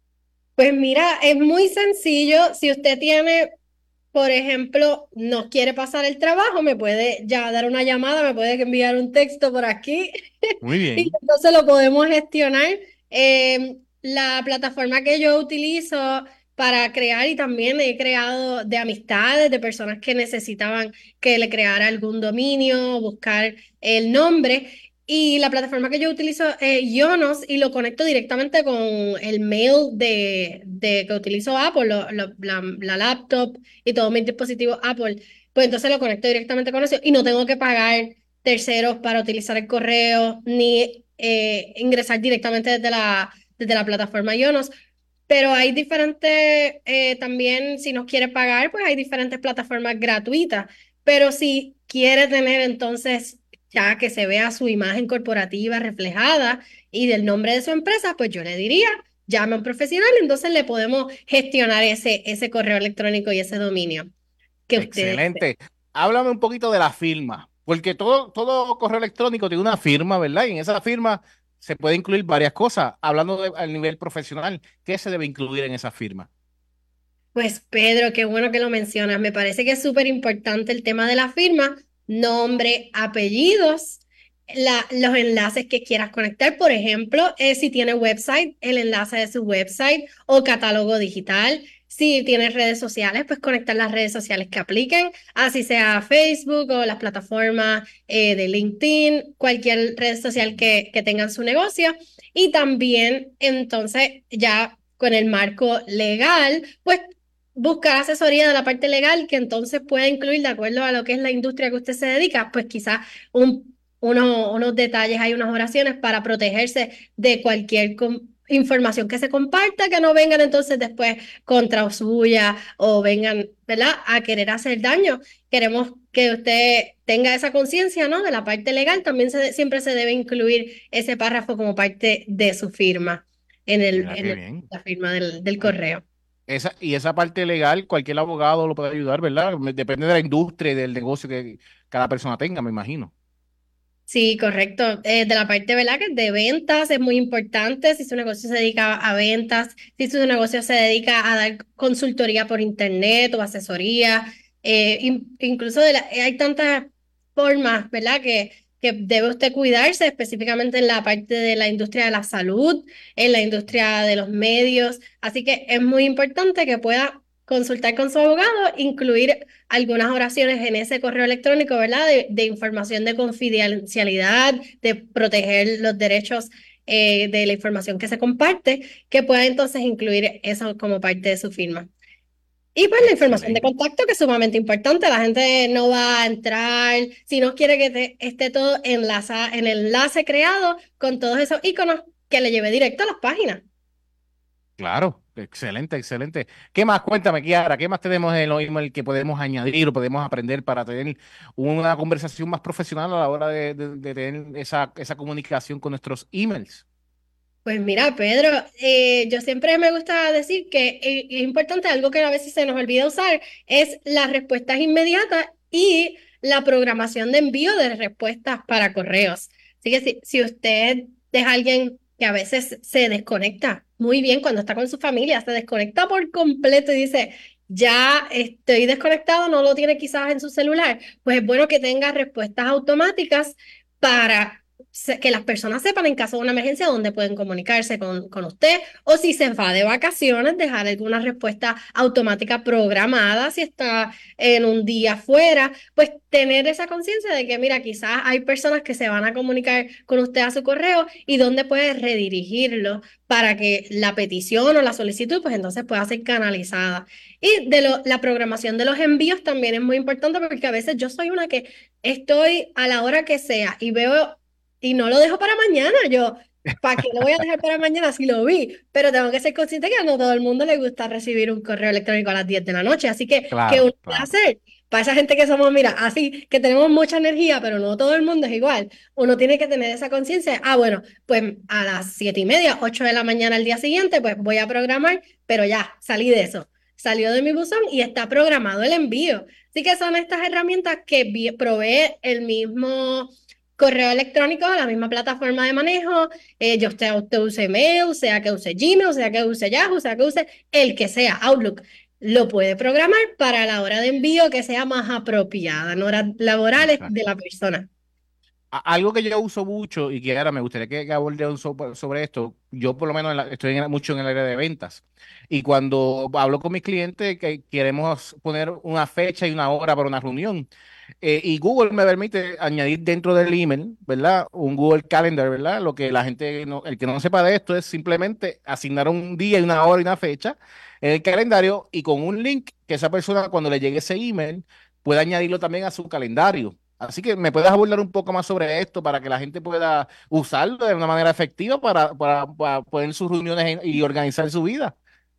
Pues mira, es muy sencillo. Si usted tiene, por ejemplo, no quiere pasar el trabajo, me puede ya dar una llamada, me puede enviar un texto por aquí Muy y bien. entonces lo podemos gestionar. Eh, la plataforma que yo utilizo para crear y también he creado de amistades, de personas que necesitaban que le creara algún dominio, buscar el nombre. Y la plataforma que yo utilizo es Yonos y lo conecto directamente con el mail de, de que utilizo Apple, lo- lo- la, la laptop y todos mis dispositivos Apple. Pues entonces lo conecto directamente con eso y no tengo que pagar terceros para utilizar el correo ni eh, ingresar directamente desde la, desde la plataforma Yonos. Pero hay diferentes, eh, también si nos quiere pagar, pues hay diferentes plataformas gratuitas. Pero si quiere tener entonces ya que se vea su imagen corporativa reflejada y del nombre de su empresa, pues yo le diría, llame a un profesional, entonces le podemos gestionar ese, ese correo electrónico y ese dominio que usted desee. Excelente. Háblame un poquito de la firma, porque todo, todo correo electrónico tiene una firma, ¿verdad? Y en esa firma se puede incluir varias cosas. Hablando de, al nivel profesional, ¿qué se debe incluir en esa firma? Pues Pedro, qué bueno que lo mencionas. Me parece que es súper importante el tema de la firma, nombre, apellidos, la- los enlaces que quieras conectar. Por ejemplo, eh, si tiene website, el enlace de su website o catálogo digital. Si tiene redes sociales, pues conectar las redes sociales que apliquen, así sea Facebook o las plataformas eh, de LinkedIn, cualquier red social que, que tengan su negocio. Y también, entonces, ya con el marco legal, pues buscar asesoría de la parte legal que entonces pueda incluir, de acuerdo a lo que es la industria que usted se dedica, pues quizás un, uno, unos detalles, hay unas oraciones para protegerse de cualquier com- información que se comparta, que no vengan entonces después contra suya o vengan, ¿verdad?, a querer hacer daño. Queremos que usted tenga esa conciencia, ¿no?, de la parte legal. También se, siempre se debe incluir ese párrafo como parte de su firma en, el, Mira en qué el- bien. la firma del, del Ay, correo. Esa, y esa parte legal, cualquier abogado lo puede ayudar, ¿verdad? Me- Depende de la industria y del negocio que cada persona tenga, me imagino. Sí, correcto. Eh, de la parte, ¿verdad?, que de ventas es muy importante. Si su negocio se dedica a ventas, si su negocio se dedica a dar consultoría por internet o asesoría, eh, in- incluso de la- hay tantas formas, ¿verdad?, que, que debe usted cuidarse, específicamente en la parte de la industria de la salud, en la industria de los medios. Así que es muy importante que pueda consultar con su abogado, incluir algunas oraciones en ese correo electrónico, ¿verdad? De, de información de confidencialidad, de proteger los derechos eh, de la información que se comparte, que pueda entonces incluir eso como parte de su firma. Y pues la información de Excelente. contacto, que es sumamente importante, la gente no va a entrar, si no quiere que te- esté todo enlaza, en el enlace creado con todos esos iconos que le lleve directo a las páginas. Claro, excelente, excelente. ¿Qué más? Cuéntame, Kiara, ¿qué más tenemos en los email que podemos añadir o podemos aprender para tener una conversación más profesional a la hora de, de- de tener esa, esa comunicación con nuestros emails? Pues mira, Pedro, eh, yo siempre me gusta decir que eh, es importante, algo que a veces se nos olvida usar, es las respuestas inmediatas y la programación de envío de respuestas para correos. Así que si, si usted es alguien que a veces se desconecta muy bien cuando está con su familia, se desconecta por completo y dice, ya estoy desconectado, no lo tiene quizás en su celular, pues es bueno que tenga respuestas automáticas para se- que las personas sepan en caso de una emergencia dónde pueden comunicarse con, con usted, o si se va de vacaciones, dejar alguna respuesta automática programada si está en un día fuera, pues tener esa conciencia de que, mira, quizás hay personas que se van a comunicar con usted a su correo y dónde puede redirigirlo para que la petición o la solicitud, pues entonces pueda ser canalizada. Y de lo, la programación de los envíos también es muy importante porque a veces yo soy una que estoy a la hora que sea y veo y no lo dejo para mañana. Yo, ¿para qué lo voy a dejar para mañana si lo vi? Pero tengo que ser consciente que no todo el mundo le gusta recibir un correo electrónico a las diez de la noche. Así que, ¿qué Claro, uno puede claro. hacer? Para esa gente que somos, mira, así que tenemos mucha energía, pero no todo el mundo es igual. Uno tiene que tener esa conciencia. Ah, bueno, pues a las siete y media, ocho de la mañana al día siguiente, pues voy a programar, pero ya salí de eso. Salió de mi buzón y está programado el envío. Así que son estas herramientas que vi- provee el mismo correo electrónico, la misma plataforma de manejo, eh, yo usted, usted use email, sea que use Gmail, sea que use Yahoo, sea que use el que sea, Outlook, lo puede programar para la hora de envío que sea más apropiada, en horas laborales de Exacto. la persona. A- Algo que yo uso mucho y que ahora me gustaría que, que aborde un so- sobre esto, yo por lo menos en la- estoy en- mucho en el área de ventas y cuando hablo con mis clientes que queremos poner una fecha y una hora para una reunión, eh, y Google me permite añadir dentro del email, ¿verdad? Un Google Calendar, ¿verdad? Lo que la gente, no, el que no sepa de esto es simplemente asignar un día y una hora y una fecha en el calendario y con un link que esa persona cuando le llegue ese email pueda añadirlo también a su calendario. Así que me puedes abordar un poco más sobre esto para que la gente pueda usarlo de una manera efectiva para, para, para poner sus reuniones en- y organizar su vida.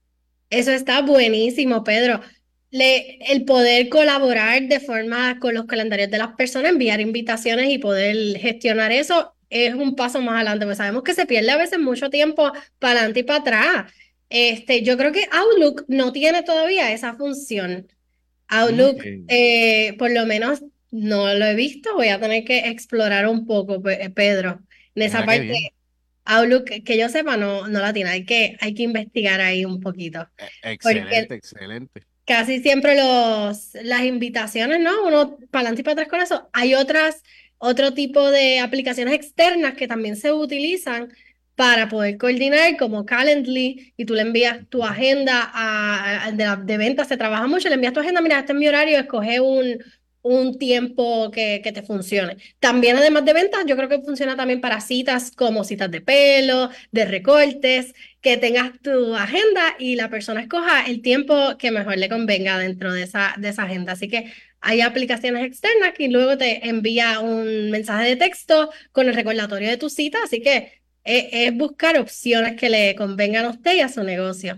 Eso está buenísimo, Pedro. Le, el poder colaborar de forma con los calendarios de las personas, enviar invitaciones y poder gestionar eso es un paso más adelante, porque sabemos que se pierde a veces mucho tiempo para adelante y para atrás. Este, yo creo que Outlook no tiene todavía esa función. Outlook, Ok. eh, por lo menos no lo he visto, voy a tener que explorar un poco, Pe- Pedro. En esa Mira qué parte, bien. Outlook, que yo sepa, no, no la tiene, hay que, hay que investigar ahí un poquito. E- Porque Excelente, excelente. casi siempre los, las invitaciones, ¿no? Uno para adelante y para atrás con eso. Hay otras, otro tipo de aplicaciones externas que también se utilizan para poder coordinar, como Calendly, y tú le envías tu agenda a, a- de, la- de ventas, se trabaja mucho, le envías tu agenda, mira, este es mi horario, escoge un, un tiempo que, que te funcione. También, además de ventas, yo creo que funciona también para citas como citas de pelo, de recortes, que tengas tu agenda y la persona escoja el tiempo que mejor le convenga dentro de esa, de esa agenda. Así que hay aplicaciones externas que luego te envía un mensaje de texto con el recordatorio de tu cita, así que es, es buscar opciones que le convengan a usted y a su negocio.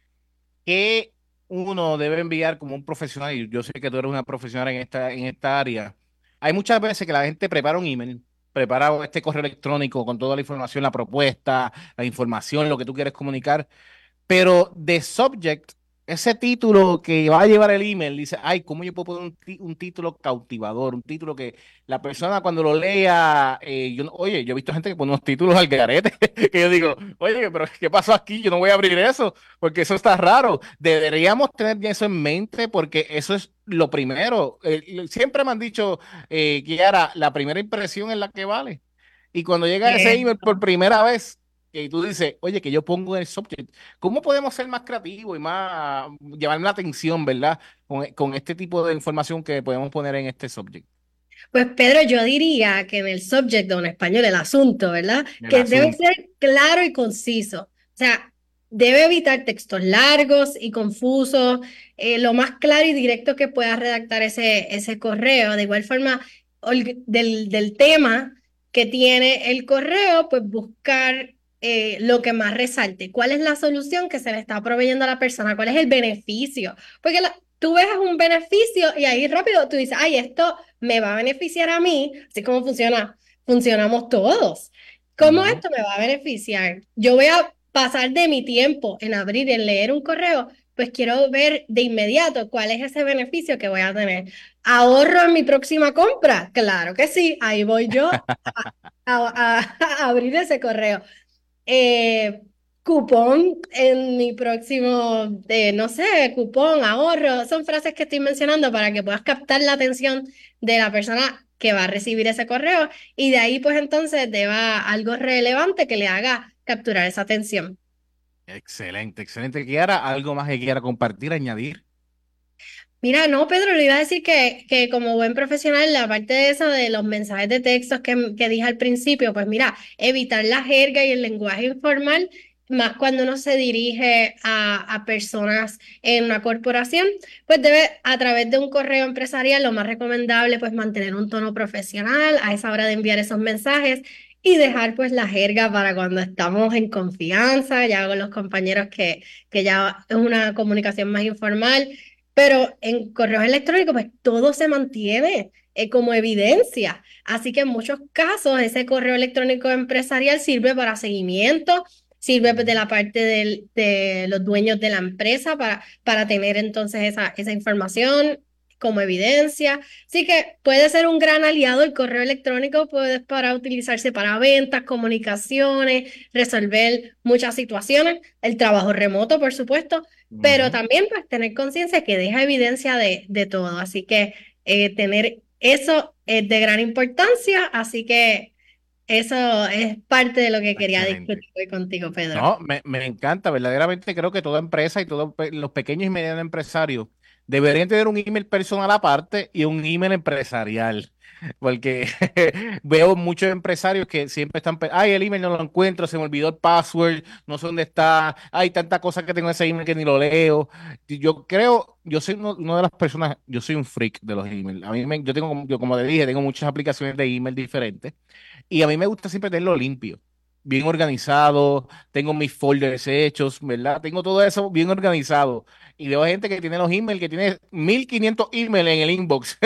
¿Qué uno debe enviar como un profesional? Y yo sé que tú eres una profesional en esta, en esta área. Hay muchas veces que la gente prepara un email, prepara este correo electrónico con toda la información, la propuesta, la información, lo que tú quieres comunicar, pero de subject, ese título que va a llevar el email, dice, ay, ¿cómo yo puedo poner un, ti- un título cautivador? Un título que la persona cuando lo lea, eh, yo, no- oye, yo he visto gente que pone unos títulos al garete, que yo digo, oye, pero ¿qué pasó aquí? Yo no voy a abrir eso, porque eso está raro. Deberíamos tener ya eso en mente, porque eso es lo primero. Eh, siempre me han dicho, eh, Kiara, la primera impresión es la que vale. Y cuando llega ese email por primera vez, que tú dices, oye, que yo pongo en el subject, ¿cómo podemos ser más creativos y más llevar la atención, ¿verdad? Con, con este tipo de información que podemos poner en este subject. Pues Pedro, yo diría que en el subject o en español, el asunto, ¿verdad? El Que debe asunto. ser claro y conciso. O sea, debe evitar textos largos y confusos, eh, lo más claro y directo que pueda redactar ese, ese correo. De igual forma, ol- del, del tema que tiene el correo, pues buscar eh, lo que más resalte. ¿Cuál es la solución que se le está proveyendo a la persona? ¿Cuál es el beneficio? Porque la- tú ves un beneficio y ahí rápido tú dices, ay, esto me va a beneficiar a mí, así como funciona, funcionamos todos. ¿Cómo Ujú. esto me va a beneficiar? Yo voy a pasar de mi tiempo en abrir, en leer un correo, pues quiero ver de inmediato cuál es ese beneficio que voy a tener. ¿Ahorro en mi próxima compra? Claro que sí, ahí voy yo a, a- a abrir ese correo. Eh, cupón en mi próximo, eh, no sé, cupón, ahorro, son frases que estoy mencionando para que puedas captar la atención de la persona que va a recibir ese correo y de ahí pues entonces deba algo relevante que le haga capturar esa atención. Excelente, excelente. Kiara, algo más que quiera compartir, añadir. Mira, no, Pedro, le iba a decir que, que como buen profesional, la parte de eso de los mensajes de textos que, que dije al principio, pues mira, evitar la jerga y el lenguaje informal, más cuando uno se dirige a, a personas en una corporación, pues debe, a través de un correo empresarial, lo más recomendable, pues mantener un tono profesional a esa hora de enviar esos mensajes y dejar pues la jerga para cuando estamos en confianza, ya con los compañeros que, que ya es una comunicación más informal. Pero en correos electrónicos, pues todo se mantiene eh, como evidencia. Así que en muchos casos ese correo electrónico empresarial sirve para seguimiento, sirve pues, de la parte del- de los dueños de la empresa para, para tener entonces esa, esa información como evidencia. Así que puede ser un gran aliado el correo electrónico, puede para utilizarse para ventas, comunicaciones, resolver muchas situaciones, el trabajo remoto, por supuesto, pero Ujú. también pues tener conciencia que deja evidencia de, de todo, así que eh, tener eso es de gran importancia, así que eso es parte de lo que quería Excelente. discutir hoy contigo, Pedro. No, me, me encanta, verdaderamente creo que toda empresa y todos pe- los pequeños y medianos empresarios deberían tener un email personal aparte y un email empresarial, porque veo muchos empresarios que siempre están, pe- ay, el email no lo encuentro, se me olvidó el password, no sé dónde está, hay tanta cosa que tengo en ese email que ni lo leo. Y yo creo, yo soy uno, una de las personas, yo soy un freak de los emails. A mí me, yo tengo, como- yo como te dije, tengo muchas aplicaciones de email diferentes y a mí me gusta siempre tenerlo limpio, bien organizado, tengo mis folders hechos, ¿verdad? Tengo todo eso bien organizado. Y veo gente que tiene los emails, que tiene mil quinientos emails en el inbox.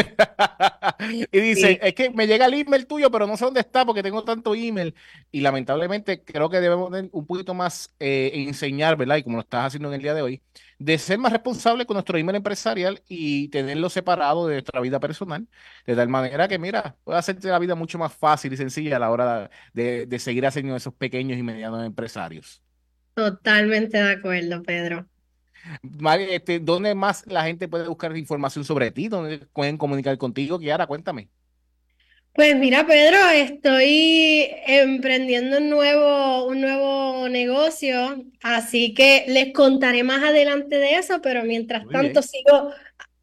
Y dice, Sí. es que me llega el email tuyo, pero no sé dónde está porque tengo tanto email. Y lamentablemente creo que debemos de un poquito más eh, enseñar, ¿verdad? Y como lo estás haciendo en el día de hoy, de ser más responsables con nuestro email empresarial y tenerlo separado de nuestra vida personal, de tal manera que, mira, puede hacerte la vida mucho más fácil y sencilla a la hora de, de seguir haciendo esos pequeños y medianos empresarios. Totalmente de acuerdo, Pedro. Mari, este, ¿dónde más la gente puede buscar información sobre ti? ¿Dónde pueden comunicar contigo? Kiara, cuéntame. Pues mira, Pedro, estoy emprendiendo un nuevo, un nuevo negocio, así que les contaré más adelante de eso, pero mientras Muy tanto bien. sigo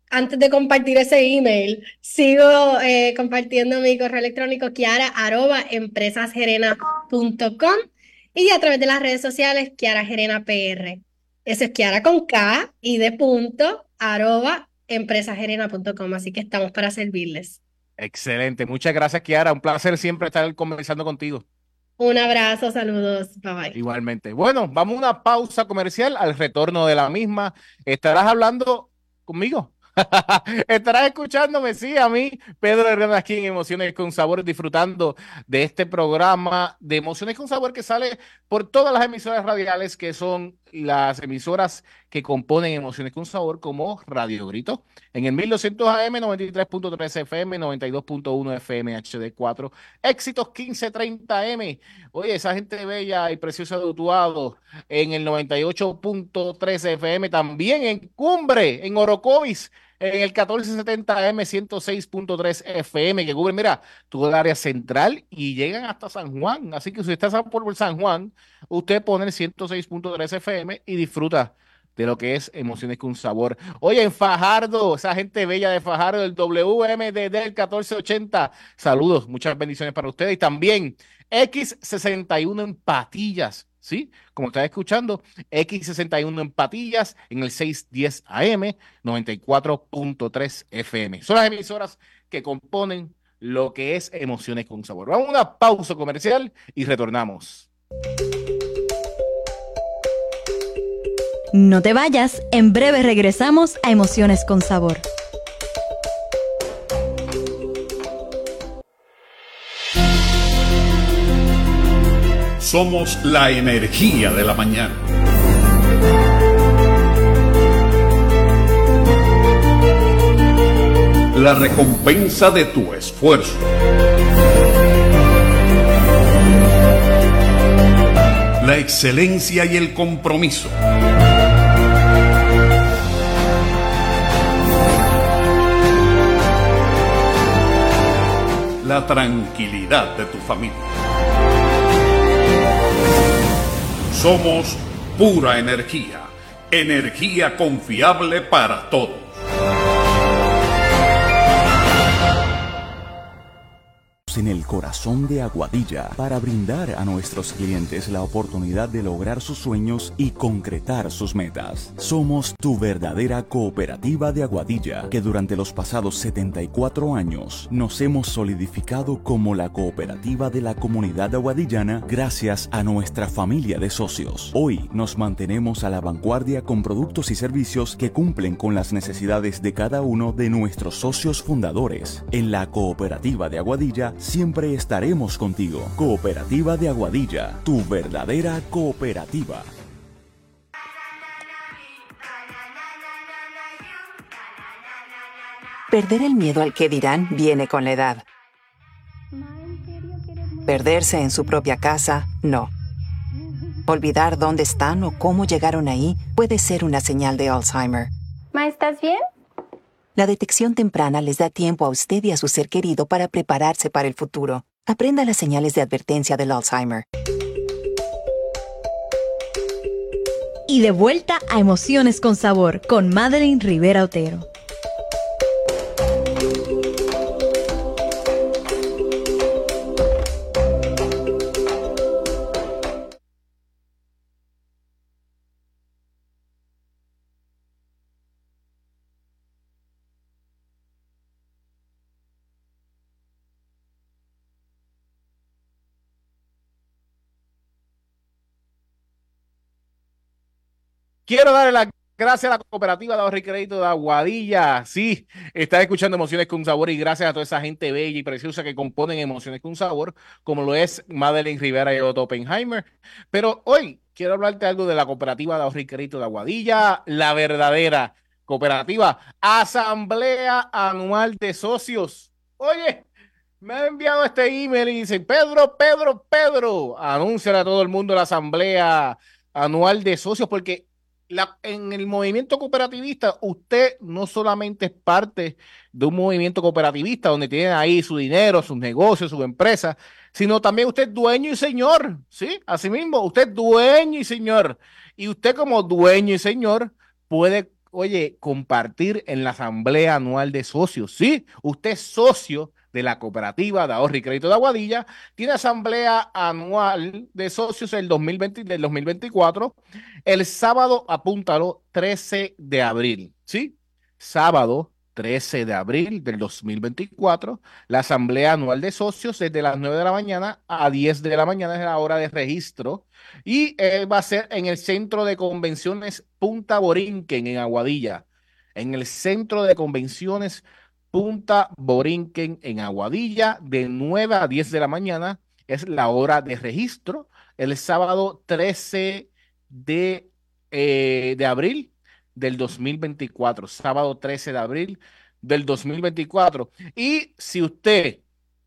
antes de compartir ese email, sigo eh, compartiendo mi correo electrónico kiara arroba empresasgerena punto com y a través de las redes sociales Kiara Gerena P R. Eso es Kiara con K y de punto arroba empresasgerena punto com. Así que estamos para servirles. Excelente. Muchas gracias, Kiara. Un placer siempre estar conversando contigo. Un abrazo, saludos. Bye bye. Igualmente. Bueno, vamos a una pausa comercial. Al retorno de la misma, estarás hablando conmigo. Estarás escuchándome, sí, a mí, Pedro Hernández, aquí en Emociones con Sabor, disfrutando de este programa de Emociones con Sabor que sale por todas las emisoras radiales que son las emisoras que componen Emociones con Sabor, como Radio Grito, en el mil doscientos A M, noventa y tres punto tres F M, noventa y dos punto uno F M H D cuatro, Éxitos quince treinta M. Oye, esa gente bella y preciosa de Utuado, en el noventa y ocho punto tres F M, también en Cumbre, en Orocovis, en el catorce setenta M, ciento seis punto tres F M, que cubre, mira, todo el área central y llegan hasta San Juan. Así que si usted está por San Juan, usted pone el ciento seis punto tres F M y disfruta de lo que es Emociones con Sabor. Oye, en Fajardo, esa gente bella de Fajardo, el W M D del catorce ochenta. Saludos, muchas bendiciones para ustedes. Y también X sesenta y uno en Patillas, ¿sí? Como estás escuchando, X sesenta y uno en Patillas, en el seiscientos diez A M, noventa y cuatro punto tres F M. Son las emisoras que componen lo que es Emociones con Sabor. Vamos a una pausa comercial y retornamos. No te vayas, en breve regresamos a Emociones con Sabor. Somos la energía de la mañana. La recompensa de tu esfuerzo. La excelencia y el compromiso. La tranquilidad de tu familia. Somos pura energía, energía confiable para todos. En el corazón de Aguadilla para brindar a nuestros clientes la oportunidad de lograr sus sueños y concretar sus metas. Somos tu verdadera cooperativa de Aguadilla, que durante los pasados setenta y cuatro años nos hemos solidificado como la cooperativa de la comunidad aguadillana gracias a nuestra familia de socios. Hoy nos mantenemos a la vanguardia con productos y servicios que cumplen con las necesidades de cada uno de nuestros socios fundadores. En la cooperativa de Aguadilla siempre estaremos contigo. Cooperativa de Aguadilla, tu verdadera cooperativa. Perder el miedo al que dirán viene con la edad. Perderse en su propia casa, no. Olvidar dónde están o cómo llegaron ahí puede ser una señal de Alzheimer. Ma, ¿estás bien? La detección temprana les da tiempo a usted y a su ser querido para prepararse para el futuro. Aprenda las señales de advertencia del Alzheimer. Y de vuelta a Emociones con Sabor con Madeline Rivera Otero. Quiero darle las gracias a la cooperativa de ahorro y crédito de Aguadilla. Sí, estás escuchando Emociones con Sabor y gracias a toda esa gente bella y preciosa que componen Emociones con Sabor, como lo es Madeline Rivera y Otto Oppenheimer. Pero hoy quiero hablarte algo de la cooperativa de ahorro y crédito de Aguadilla, la verdadera cooperativa. Asamblea Anual de Socios. Oye, me ha enviado este email y dice, Pedro, Pedro, Pedro, anúnciale a todo el mundo la Asamblea Anual de Socios, porque La, en el movimiento cooperativista, usted no solamente es parte de un movimiento cooperativista donde tiene ahí su dinero, sus negocios, su empresa, sino también usted es dueño y señor, ¿sí? Así mismo, usted es dueño y señor. Y usted como dueño y señor puede oye, compartir en la asamblea anual de socios. Sí, usted es socio de la Cooperativa de Ahorro y Crédito de Aguadilla, tiene asamblea anual de socios el dos mil veinte, del dos mil veinticuatro, el sábado, apúntalo, trece de abril, ¿sí? Sábado trece de abril del dos mil veinticuatro, la asamblea anual de socios desde las nueve de la mañana a diez de la mañana es la hora de registro y eh, va a ser en el Centro de Convenciones Punta Borinquen en Aguadilla, en el Centro de Convenciones Punta Borinquen en Aguadilla, de nueve a diez de la mañana es la hora de registro. El sábado trece de, eh, de abril del dos mil veinticuatro, sábado trece de abril del dos mil veinticuatro. Y si usted,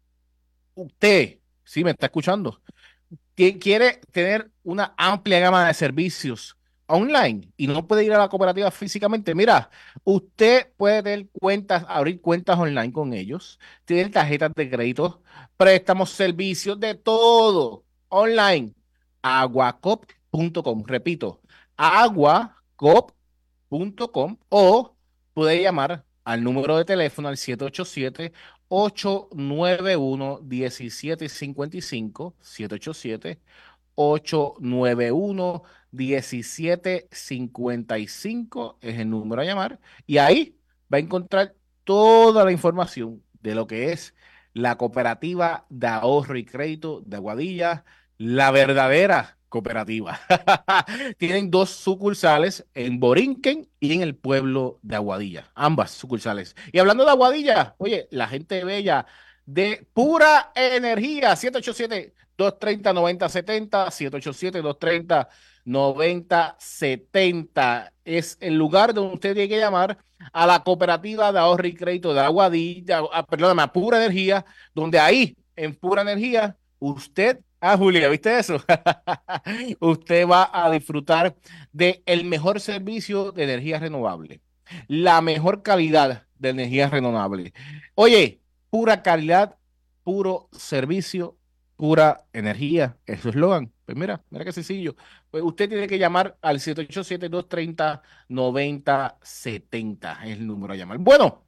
usted, sí me está escuchando, que quiere tener una amplia gama de servicios online y no puede ir a la cooperativa físicamente, mira, usted puede tener cuentas, abrir cuentas online con ellos, tienen tarjetas de crédito, préstamos, servicios, de todo online. aguacop punto com, repito, aguacop punto com, o puede llamar al número de teléfono al siete ocho siete, ocho nueve uno, uno siete cinco cinco, siete ocho siete, ocho nueve uno, uno siete cinco cinco es el número a llamar y ahí va a encontrar toda la información de lo que es la Cooperativa de Ahorro y Crédito de Aguadilla, la verdadera cooperativa. Tienen dos sucursales en Borinquen y en el pueblo de Aguadilla, ambas sucursales. Y hablando de Aguadilla, oye, la gente bella de Pura Energía, siete ocho siete, dos tres cero, nueve cero siete cero, siete ocho siete, dos tres cero, nueve cero siete cero. Es el lugar donde usted tiene que llamar a la Cooperativa de Ahorro y Crédito de Aguadilla, a, perdóname, a Pura Energía, donde ahí, en Pura Energía, usted, ah, Julia, ¿viste eso? Usted va a disfrutar de el mejor servicio de energía renovable, la mejor calidad de energía renovable. Oye, pura calidad, puro servicio, pura energía, es su eslogan. Pues mira, mira qué sencillo. Pues usted tiene que llamar al siete ocho siete, dos tres cero, nueve cero siete cero, es el número a llamar. Bueno,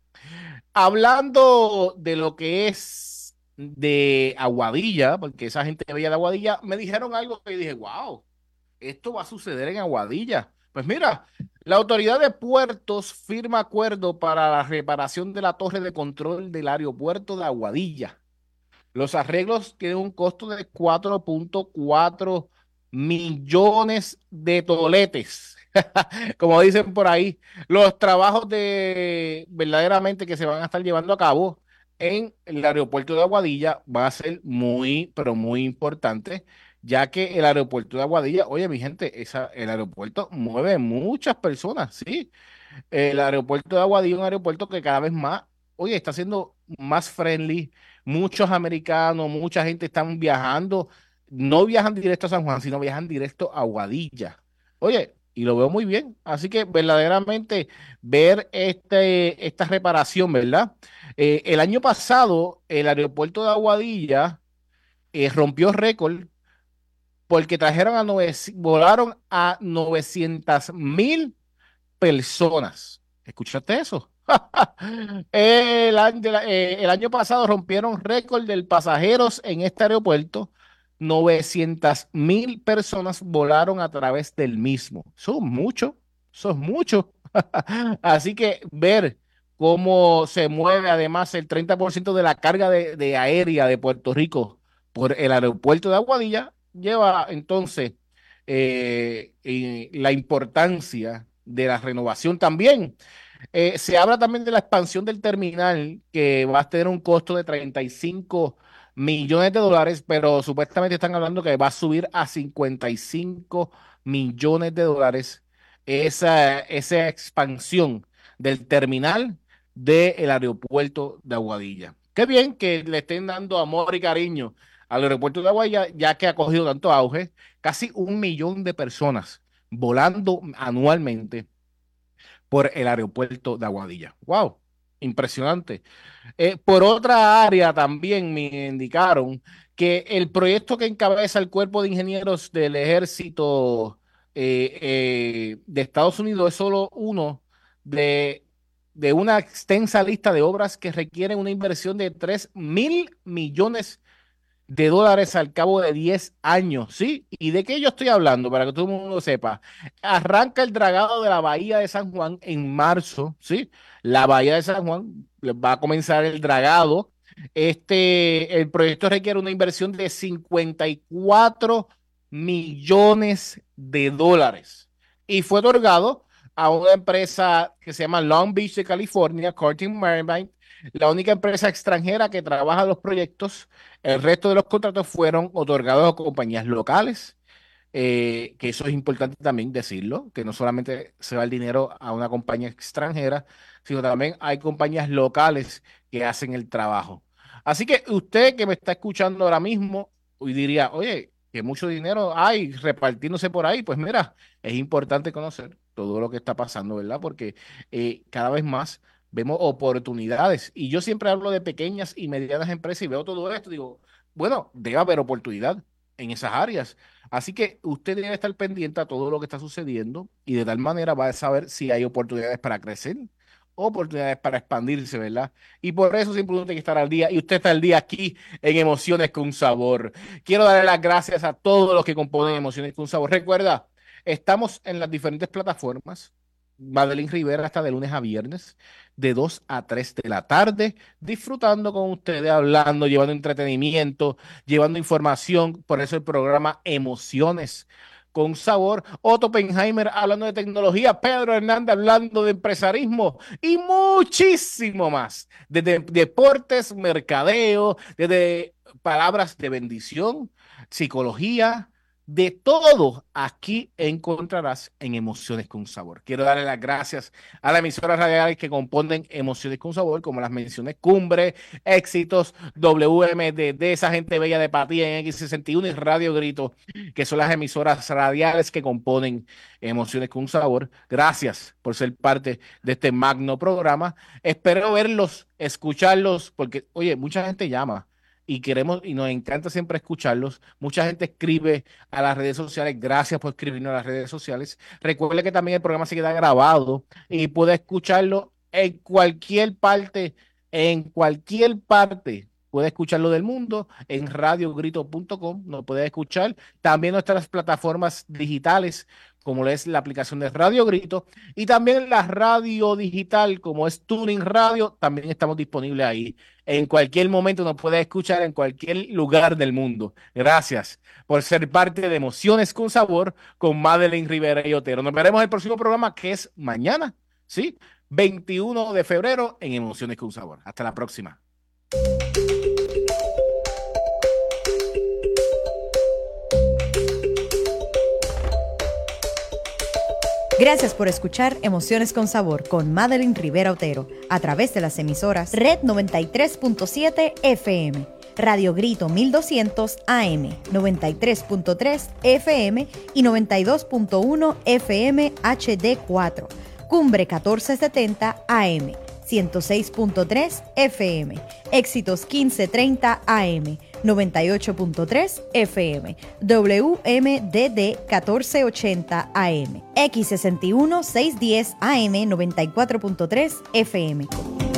hablando de lo que es de Aguadilla, porque esa gente bella de Aguadilla, me dijeron algo que dije, wow, esto va a suceder en Aguadilla. Pues mira, la autoridad de puertos firma acuerdo para la reparación de la torre de control del aeropuerto de Aguadilla. Los arreglos tienen un costo de cuatro punto cuatro millones de toletes. Como dicen por ahí, los trabajos de verdaderamente que se van a estar llevando a cabo en el aeropuerto de Aguadilla va a ser muy, pero muy importante, ya que el aeropuerto de Aguadilla, oye, mi gente, esa, el aeropuerto mueve muchas personas, ¿sí? El aeropuerto de Aguadilla es un aeropuerto que cada vez más, oye, está siendo más friendly, muchos americanos, mucha gente están viajando, no viajan directo a San Juan, sino viajan directo a Aguadilla. Oye, y lo veo muy bien, así que verdaderamente ver este, esta reparación, ¿verdad? Eh, el año pasado, el aeropuerto de Aguadilla eh, rompió récord porque trajeron a nueve, volaron a novecientas mil personas. ¿Escuchaste eso? el, año, eh, el año pasado rompieron récord de pasajeros en este aeropuerto. novecientas mil personas volaron a través del mismo. Son mucho, son mucho. Así que ver cómo se mueve además el treinta por ciento de la carga de, de aérea de Puerto Rico por el aeropuerto de Aguadilla lleva entonces eh, eh, la importancia de la renovación también. Eh, se habla también de la expansión del terminal que va a tener un costo de treinta y cinco millones de dólares, pero supuestamente están hablando que va a subir a cincuenta y cinco millones de dólares esa, esa expansión del terminal del aeropuerto de Aguadilla. Qué bien que le estén dando amor y cariño al aeropuerto de Aguadilla, ya que ha cogido tanto auge, casi un millón de personas volando anualmente por el aeropuerto de Aguadilla. ¡Wow! Impresionante. Eh, por otra área también me indicaron que el proyecto que encabeza el Cuerpo de Ingenieros del Ejército eh, eh, de Estados Unidos es solo uno de, de una extensa lista de obras que requieren una inversión de tres mil millones de dólares al cabo de diez años, ¿sí? ¿Y de qué yo estoy hablando? Para que todo el mundo sepa. Arranca el dragado de la Bahía de San Juan en marzo, ¿sí? La Bahía de San Juan va a comenzar el dragado. Este, el proyecto requiere una inversión de cincuenta y cuatro millones de dólares y fue otorgado a una empresa que se llama Long Beach de California, Curtin Maritime, la única empresa extranjera que trabaja los proyectos. El resto de los contratos fueron otorgados a compañías locales, eh, que eso es importante también decirlo, que no solamente se va el dinero a una compañía extranjera, sino también hay compañías locales que hacen el trabajo. Así que usted que me está escuchando ahora mismo, hoy diría, oye, que mucho dinero hay repartiéndose por ahí. Pues mira, es importante conocer todo lo que está pasando, ¿verdad? Porque eh, cada vez más vemos oportunidades. Y yo siempre hablo de pequeñas y medianas empresas y veo todo esto. Digo, bueno, debe haber oportunidad en esas áreas. Así que usted debe estar pendiente a todo lo que está sucediendo y de tal manera va a saber si hay oportunidades para crecer, oportunidades para expandirse, ¿verdad? Y por eso simplemente hay que estar al día. Y usted está al día aquí en Emociones con Sabor. Quiero darle las gracias a todos los que componen Emociones con Sabor. Recuerda, estamos en las diferentes plataformas. Madeline Rivera está de lunes a viernes, de dos a tres de la tarde, disfrutando con ustedes, hablando, llevando entretenimiento, llevando información. Por eso el programa Emociones con Sabor. Otto Oppenheimer hablando de tecnología, Pedro Hernández hablando de empresarismo y muchísimo más. Desde deportes, mercadeo, desde palabras de bendición, psicología. De todo aquí encontrarás en Emociones con Sabor. Quiero darle las gracias a las emisoras radiales que componen Emociones con Sabor, como las mencioné: Cumbre, Éxitos, W M D D, esa gente bella de Patía en X sesenta y uno y Radio Grito, que son las emisoras radiales que componen Emociones con Sabor. Gracias por ser parte de este magno programa. Espero verlos, escucharlos, porque, oye, mucha gente llama. Y queremos, y nos encanta siempre escucharlos. Mucha gente escribe a las redes sociales. Gracias por escribirnos a las redes sociales. Recuerde que también el programa se queda grabado y puede escucharlo en cualquier parte, en cualquier parte. Puede escucharlo del mundo en radio grito punto com. Nos puede escuchar también nuestras plataformas digitales, como es la aplicación de Radio Grito, y también la radio digital, como es Tuning Radio. También estamos disponibles ahí. En cualquier momento nos puede escuchar en cualquier lugar del mundo. Gracias por ser parte de Emociones con Sabor con Madeline Rivera y Otero. Nos veremos en el próximo programa, que es mañana, ¿sí? veintiuno de febrero en Emociones con Sabor. Hasta la próxima. Gracias por escuchar Emociones con Sabor con Madeline Rivera Otero a través de las emisoras Red noventa y tres punto siete F M, Radio Grito mil doscientos A M, noventa y tres punto tres F M y noventa y dos punto uno F M H D cuatro, Cumbre catorce setenta A M, ciento seis punto tres F M, Éxitos quince treinta A M, noventa y ocho punto tres F M, W M D D catorce ochenta A M, X sesenta y uno seiscientos diez A M, noventa y cuatro punto tres F M.